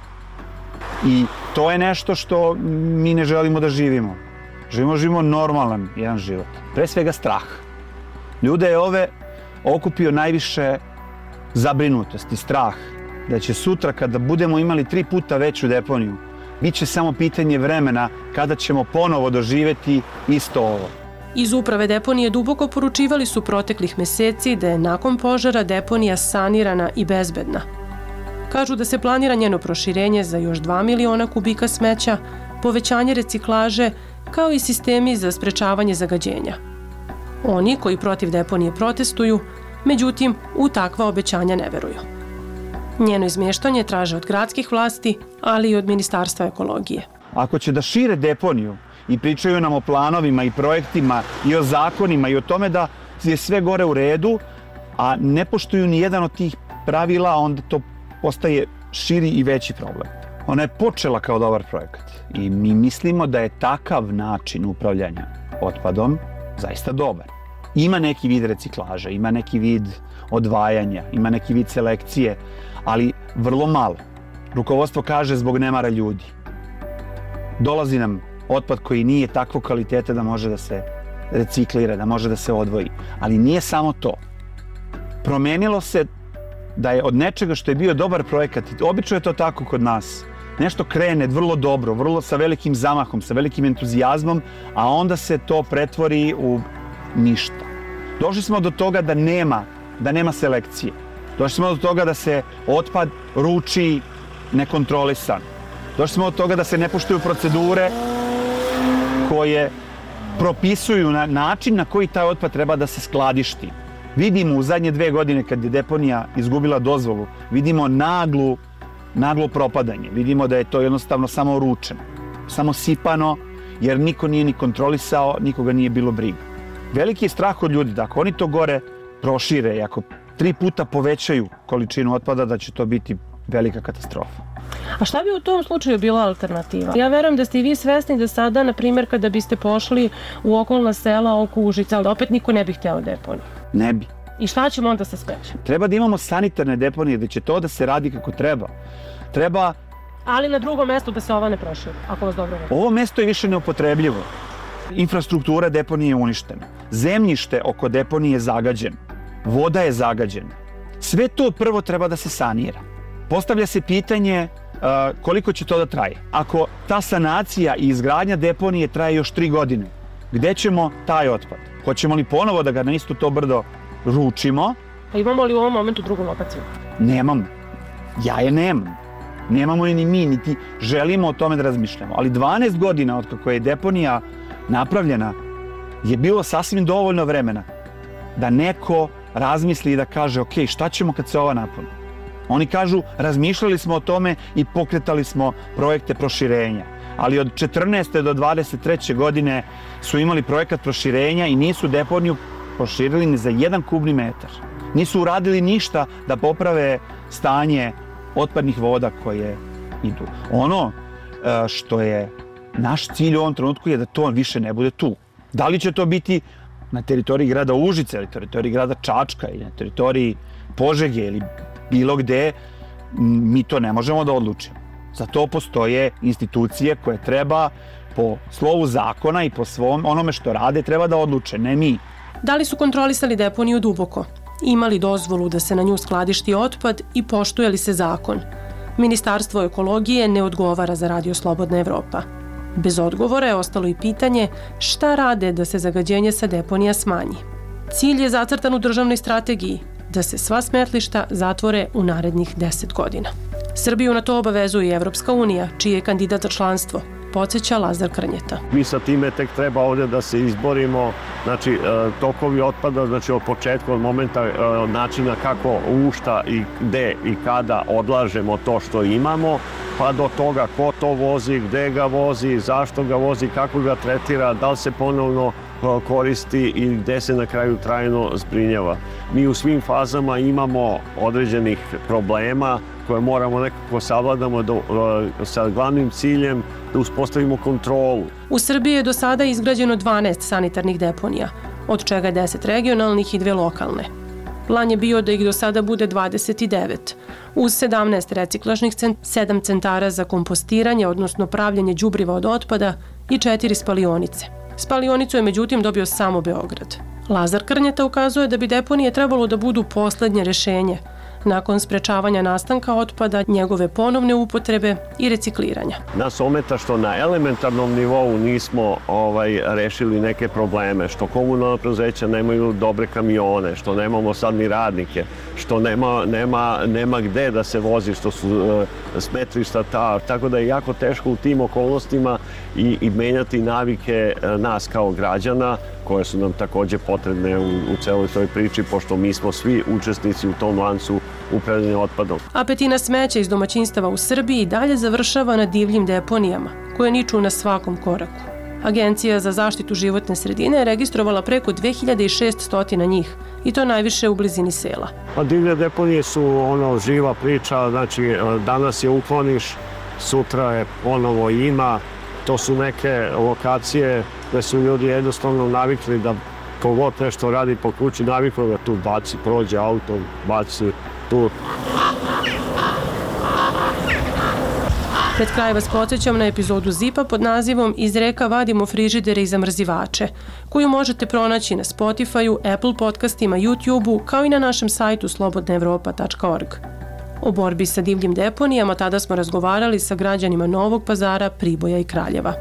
Speaker 13: I to je nešto što mi ne želimo da živimo. Živimo, živimo normalan jedan život. Pre svega strah. Ljude je ove okupio najviše zabrinutost i strah da će sutra kada budemo imali tri puta veću deponiju, bit će samo pitanje vremena kada ćemo ponovo doživjeti isto ovo.
Speaker 8: Iz uprave deponije Duboko poručivali su proteklih meseci da je nakon požara deponija sanirana i bezbedna. Kažu da se planira njeno proširenje za još dva miliona kubika smeća, povećanje reciklaže, kao i sistemi za sprečavanje zagađenja. Oni koji protiv deponije protestuju, međutim, u takva obećanja ne veruju. Njeno izmještanje traže od gradskih vlasti, ali i od Ministarstva ekologije.
Speaker 13: Ako će da šire deponiju i pričaju nam o planovima i projektima i o zakonima i o tome da je sve gore u redu, a ne poštuju ni jedan od tih pravila, onda to postaje širi i veći problem. Ona je počela kao dobar projekat i mi mislimo da je takav način upravljanja otpadom zaista dobar. Ima neki vid reciklaža, ima neki vid odvajanja, ima neki vid selekcije, ali vrlo malo. Rukovodstvo kaže zbog nemara ljudi. Dolazi nam otpad koji nije takvog kvaliteta da može da se reciklira, da može da se odvoji. Ali nije samo to. Promenilo se da je od nečega što je bio dobar projekat, obično je to tako kod nas, nešto krene vrlo dobro, vrlo sa velikim zamahom, sa velikim entuzijazmom, a onda se to pretvori u ništa. Došli smo do toga da nema, da nema selekcije. Došli smo do toga da se otpad ruči nekontrolisan. Došli smo do toga da se ne poštuju procedure koje propisuju na način na koji taj otpad treba da se skladišti. Vidimo u zadnje dve godine kad je deponija izgubila dozvolu, vidimo naglu, naglo propadanje. Vidimo da je to jednostavno samo ručeno, samo sipano, jer niko nije ni kontrolisao, nikoga nije bilo briga. Veliki je strah od ljudi da ako oni to gore prošire i ako tri puta povećaju količinu otpada, da će to biti velika katastrofa.
Speaker 8: A šta bi u tom slučaju bila alternativa? Ja verujem da ste i vi svesni da sada, na primjer, kada biste pošli u okolna sela oko Užica, ali opet niko ne bi hteo deponiju.
Speaker 13: Ne bi.
Speaker 8: I šta ćemo onda sa smećem?
Speaker 13: Treba da imamo sanitarne deponije, da će to da se radi kako treba. Treba...
Speaker 8: Ali na drugom mjestu da se ova ne proširi, ako vas dobro verujem.
Speaker 13: Ovo mjesto je više neupotrebljivo. Infrastruktura deponije je uništena. Zemljište oko deponije je zagađeno. Voda je zagađena. Sve to prvo treba da se sanira. Postavlja se pitanje uh, koliko će to da traje. Ako ta sanacija i izgradnja deponije traje još tri godine, gde ćemo taj otpad? Hoćemo li ponovo da ga na isto to brdo ručimo?
Speaker 8: A imamo li u ovom momentu drugu lokaciju?
Speaker 13: Nemamo. Ja je nemam. Nemamo je ni mi, niti želimo o tome da razmišljamo. Ali dvanaest godina od kako je deponija napravljena je bilo sasvim dovoljno vremena da neko razmisli i da kaže ok, šta ćemo kad se ova napuni? Oni kažu, razmišljali smo o tome i pokretali smo projekte proširenja. Ali od četrnaeste do dvadeset treće godine su imali projekat proširenja i nisu deponiju proširili ni za jedan kubni metar. Nisu uradili ništa da poprave stanje otpadnih voda koje idu. Ono što je naš cilj u ovom trenutku je da to više ne bude tu. Da li će to biti na teritoriji grada Užice, ili teritoriji grada Čačka, ili na teritoriji Požege, ili bilo gde, mi to ne možemo da odlučimo. Za to postoje institucije koje treba po slovu zakona i po svom onome što rade treba da odluče, ne mi.
Speaker 8: Da li su kontrolisali deponiju duboko? Imali dozvolu da se na nju skladišti otpad i poštuje li se zakon? Ministarstvo ekologije ne odgovara za Radio Slobodna Evropa. Bez odgovora je ostalo i pitanje šta rade da se zagađenje sa deponija smanji. Cilj je zacrtan u državnoj strategiji, da se sva smetlišta zatvore u narednih deset godina. Srbiju na to obavezuje i Evropska unija, čiji je kandidat za članstvo, podsjeća Lazar Krnjeta.
Speaker 10: Mi sa time tek treba ovdje da se izborimo, znači tokovi otpada, znači od početka, od momenta načina kako, u šta i gde i kada odlažemo to što imamo, pa do toga ko to vozi, gde ga vozi, zašto ga vozi, kako ga tretira, da li se ponovno koristi i gde se na kraju trajno zbrinjava. Mi u svim fazama imamo određenih problema koje moramo nekako savladamo do, sa glavnim ciljem da uspostavimo kontrolu.
Speaker 8: U Srbiji je do sada izgrađeno dvanaest sanitarnih deponija, od čega je deset regionalnih i dve lokalne. Plan je bio da ih do sada bude dvadeset devet, uz sedamnaest reciklažnih, sedam centara za kompostiranje, odnosno pravljanje đubriva od otpada i četiri spalionice. Spalionicu je međutim dobio samo Beograd. Lazar Krnjeta ukazuje da bi deponije trebalo da budu poslednje rešenje, nakon sprečavanja nastanka otpada, njegove ponovne upotrebe i recikliranja.
Speaker 10: Nas ometa što na elementarnom nivou nismo ovaj, rešili neke probleme, što komunalna preduzeća nemaju dobre kamione, što nemamo sad ni radnike, što nema, nema, nema gde da se vozi, što su uh, smetlišta ta, tako da je jako teško u tim okolnostima i, i menjati navike uh, nas kao građana, koje su nam takođe potrebne u, u celoj toj priči, pošto mi smo svi učesnici u tom lancu upravljanja otpadom.
Speaker 8: A petina smeća iz domaćinstava u Srbiji dalje završava na divljim deponijama, koje niču na svakom koraku. Agencija za zaštitu životne sredine je registrovala preko dve hiljade šessto njih, i to najviše u blizini sela.
Speaker 10: A divlje deponije su ono živa priča, znači danas je ukloniš, sutra je ponovo ima. To su neke lokacije gde su ljudi jednostavno navikli da kogod nešto radi po kući, navikli da tu baci, prođe auto, baci tu.
Speaker 8: Pred kraj vas podsjećam na epizodu Zipa pod nazivom Iz reka vadimo frižidere i zamrzivače, koju možete pronaći na Spotify-u, Apple podcastima, YouTube-u, kao i na našem sajtu slobodna evropa tačka org. O borbi sa divljim deponijama tada smo razgovarali sa građanima Novog Pazara, Priboja i Kraljeva.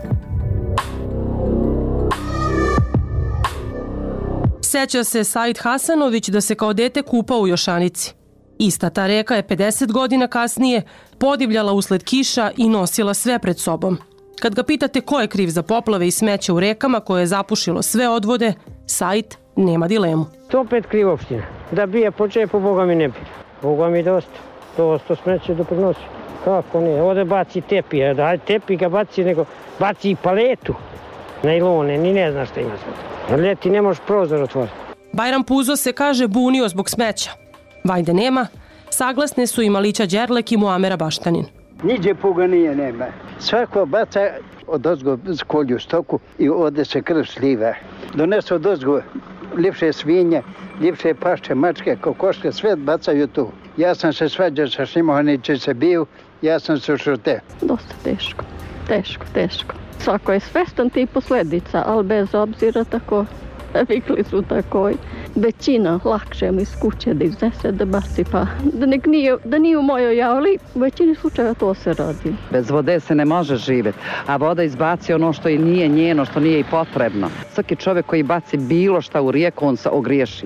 Speaker 8: Seća se Said Hasanović da se kao dete kupao u Jošanici. Ista ta reka je pedeset godina kasnije podivljala usled kiša i nosila sve pred sobom. Kad ga pitate ko je kriv za poplave i smeće u rekama koje je zapušilo sve odvode, Said nema dilemu.
Speaker 14: To opet kriv opština. Da bije po džepu, Boga mi ne bi. Boga mi dosta. To smeće doprinosi. Kako ne? Ovdje baci tepi. Da tepi ga baci, nego baci i paletu. Najlone, ni ne zna šta ima sve. Ljeti ne možeš prozor otvoriti.
Speaker 8: Bajram Puzo se kaže bunio zbog smeća. Vajde nema, saglasne su i Malića Đerlek i Muamera Baštanin.
Speaker 15: Niđe puga nije nema. Svako baca od ozgo kolju stoku i ode se krv sliva. Donesu od ozgo ljepše svinje, ljepše pašče, mačke, kokoške, sve bacaju tu. Ja sam se svađao sa Šimohaniće se bio, ja sam se ušute.
Speaker 16: Dosta teško, teško, teško. Svako je svestan tih posledica, ali bez obzira tako, vikli su tako. većina lakše mi iz kuće da iznese, da baci, pa da, nek nije, da nije u mojoj javli, u većini slučajeva to se radi.
Speaker 17: Bez vode se ne može živjeti, a voda izbaci ono što i nije njeno, što nije i potrebno. Svaki čovjek koji baci bilo šta u rijeku, on se ogriješi.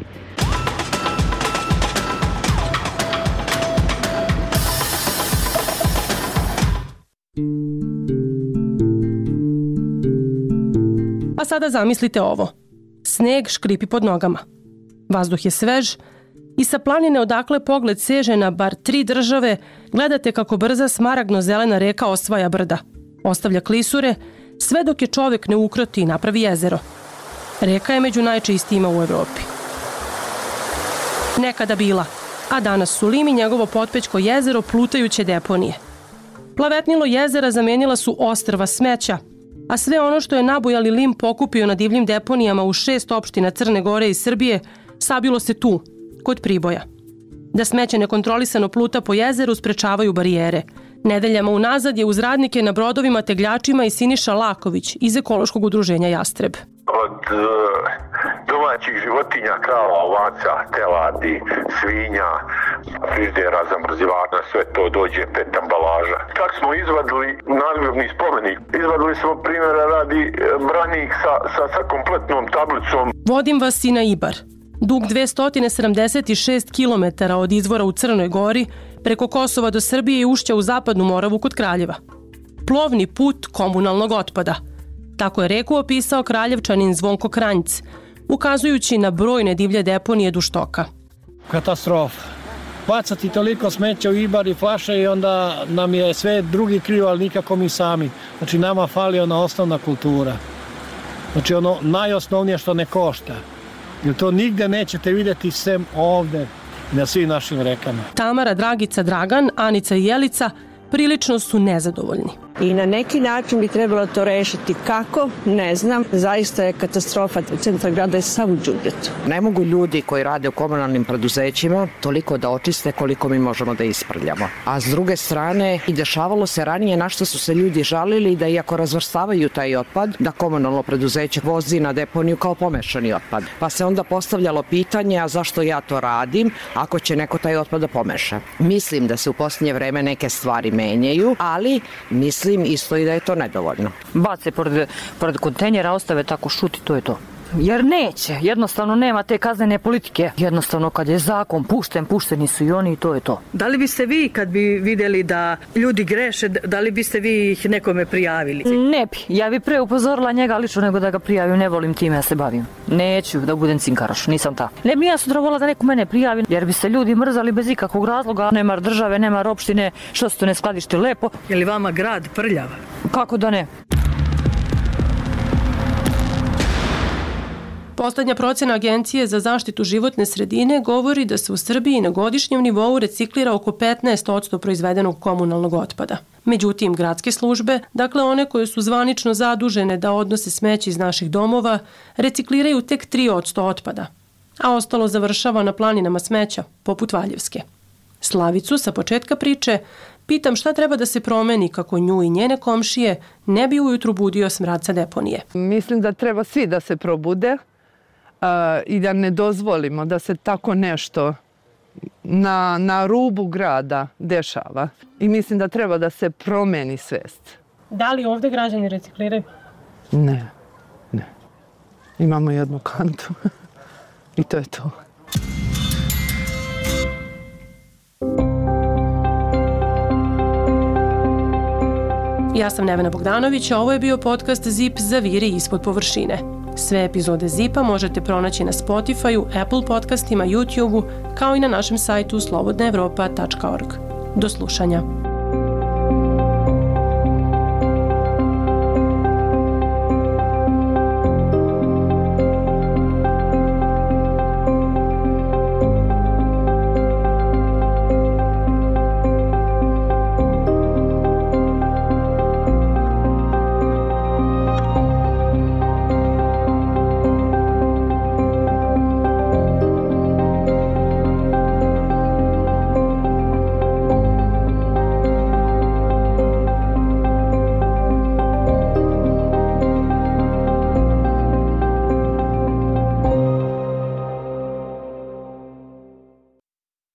Speaker 8: A sada zamislite ovo. Sneg škripi pod nogama. Vazduh je svež i sa planine odakle pogled seže na bar tri države gledate kako brza smaragdno-zelena reka osvaja brda. Ostavlja klisure, sve dok je čovjek ne ukroti i napravi jezero. Reka je među najčistijima u Evropi. Nekada bila, a danas su Lim i njegovo potpećko jezero plutajuće deponije. Plavetnilo jezera zamenila su ostrva smeća, a sve ono što je nabujali Lim pokupio na divljim deponijama u šest opština Crne Gore i Srbije sabilo se tu, kod Priboja. Da smeće nekontrolisano pluta po jezeru sprečavaju barijere. Nedeljama unazad je uz radnike na brodovima tegljačima i Siniša Laković iz ekološkog udruženja Jastreb.
Speaker 18: Od uh, domaćih životinja, krava, ovaca, teladi, svinja, frižidera, zamrzivana, sve to dođe pet ambalaža. Kako smo izvadili nadgrobni spomenik? Izvadili smo primjera radi branik sa, sa, sa kompletnom tablicom.
Speaker 8: Vodim vas i na Ibar. Dug dvesta sedamdeset šest kilometara od izvora u Crnoj Gori, preko Kosova do Srbije i ušća u Zapadnu Moravu kod Kraljeva. Plovni put komunalnog otpada. Tako je reku opisao kraljevčanin Zvonko Kranjc, ukazujući na brojne divlje deponije duž toka.
Speaker 19: Katastrofa. Bacati toliko smeća u Ibar i flaše i onda nam je sve drugi krivo, ali nikako mi sami. Znači nama fali ona osnovna kultura. Znači ono najosnovnije što ne košta. Jer to nigde nećete vidjeti sem ovde na svim našim rekama.
Speaker 8: Tamara, Dragica, Dragan, Anica i Jelica prilično su nezadovoljni.
Speaker 20: I na neki način bi trebalo to rešiti. Kako? Ne znam. Zaista je katastrofa. Centar grada je sav u đubretu.
Speaker 21: Ne mogu ljudi koji rade u komunalnim preduzećima toliko da očiste koliko mi možemo da isprljamo. A s druge strane, i dešavalo se ranije na što su se ljudi žalili da iako razvrstavaju taj otpad, da komunalno preduzeće vozi na deponiju kao pomešani otpad. Pa se onda postavljalo pitanje, a zašto ja to radim ako će neko taj otpad da pomeša. Mislim da se u posljednje vreme neke stvari menjaju, ali mislim Mislim isto i da je to nedovoljno.
Speaker 22: Bace pored, pored kontejnera, ostave tako šuti, to je to. Jer neće, jednostavno nema te kaznene politike. Jednostavno kad je zakon pušten, pušteni su i oni i to je to.
Speaker 20: Da li biste vi kad bi vidjeli da ljudi greše, da li biste vi ih nekome prijavili?
Speaker 22: Ne bi, ja bi pre upozorila njega lično nego da ga prijavim, ne volim time ja se bavim. Neću da budem cinkaraš, nisam ta. Ne bi ja sutra volila da neko mene prijavi, jer bi se ljudi mrzali bez ikakvog razloga. Nemar države, nemar opštine, što se to ne skladište lepo.
Speaker 20: Je li vama grad prljav?
Speaker 22: Kako da ne?
Speaker 8: Poslednja procena Agencije za zaštitu životne sredine govori da se u Srbiji na godišnjem nivou reciklira oko petnaest posto proizvedenog komunalnog otpada. Međutim, gradske službe, dakle one koje su zvanično zadužene da odnose smeće iz naših domova, recikliraju tek tri posto otpada, a ostalo završava na planinama smeća, poput Valjevske. Slavicu sa početka priče pitam šta treba da se promeni kako nju i njene komšije ne bi ujutru budio smrad sa deponije.
Speaker 7: Mislim da treba svi da se probude uh, i da ne dozvolimo da se tako nešto na, na rubu grada dešava. I mislim da treba da se promeni svest.
Speaker 8: Da li ovde građani recikliraju?
Speaker 7: Ne, ne. Imamo jednu kantu i to je to.
Speaker 8: Ja sam Nevena Bogdanović, a ovo je bio podcast Zip Zaviri ispod površine. Sve epizode Zipa možete pronaći na Spotify-u, Apple podcastima, YouTube-u, kao i na našem sajtu slobodna evropa tačka org. Do slušanja.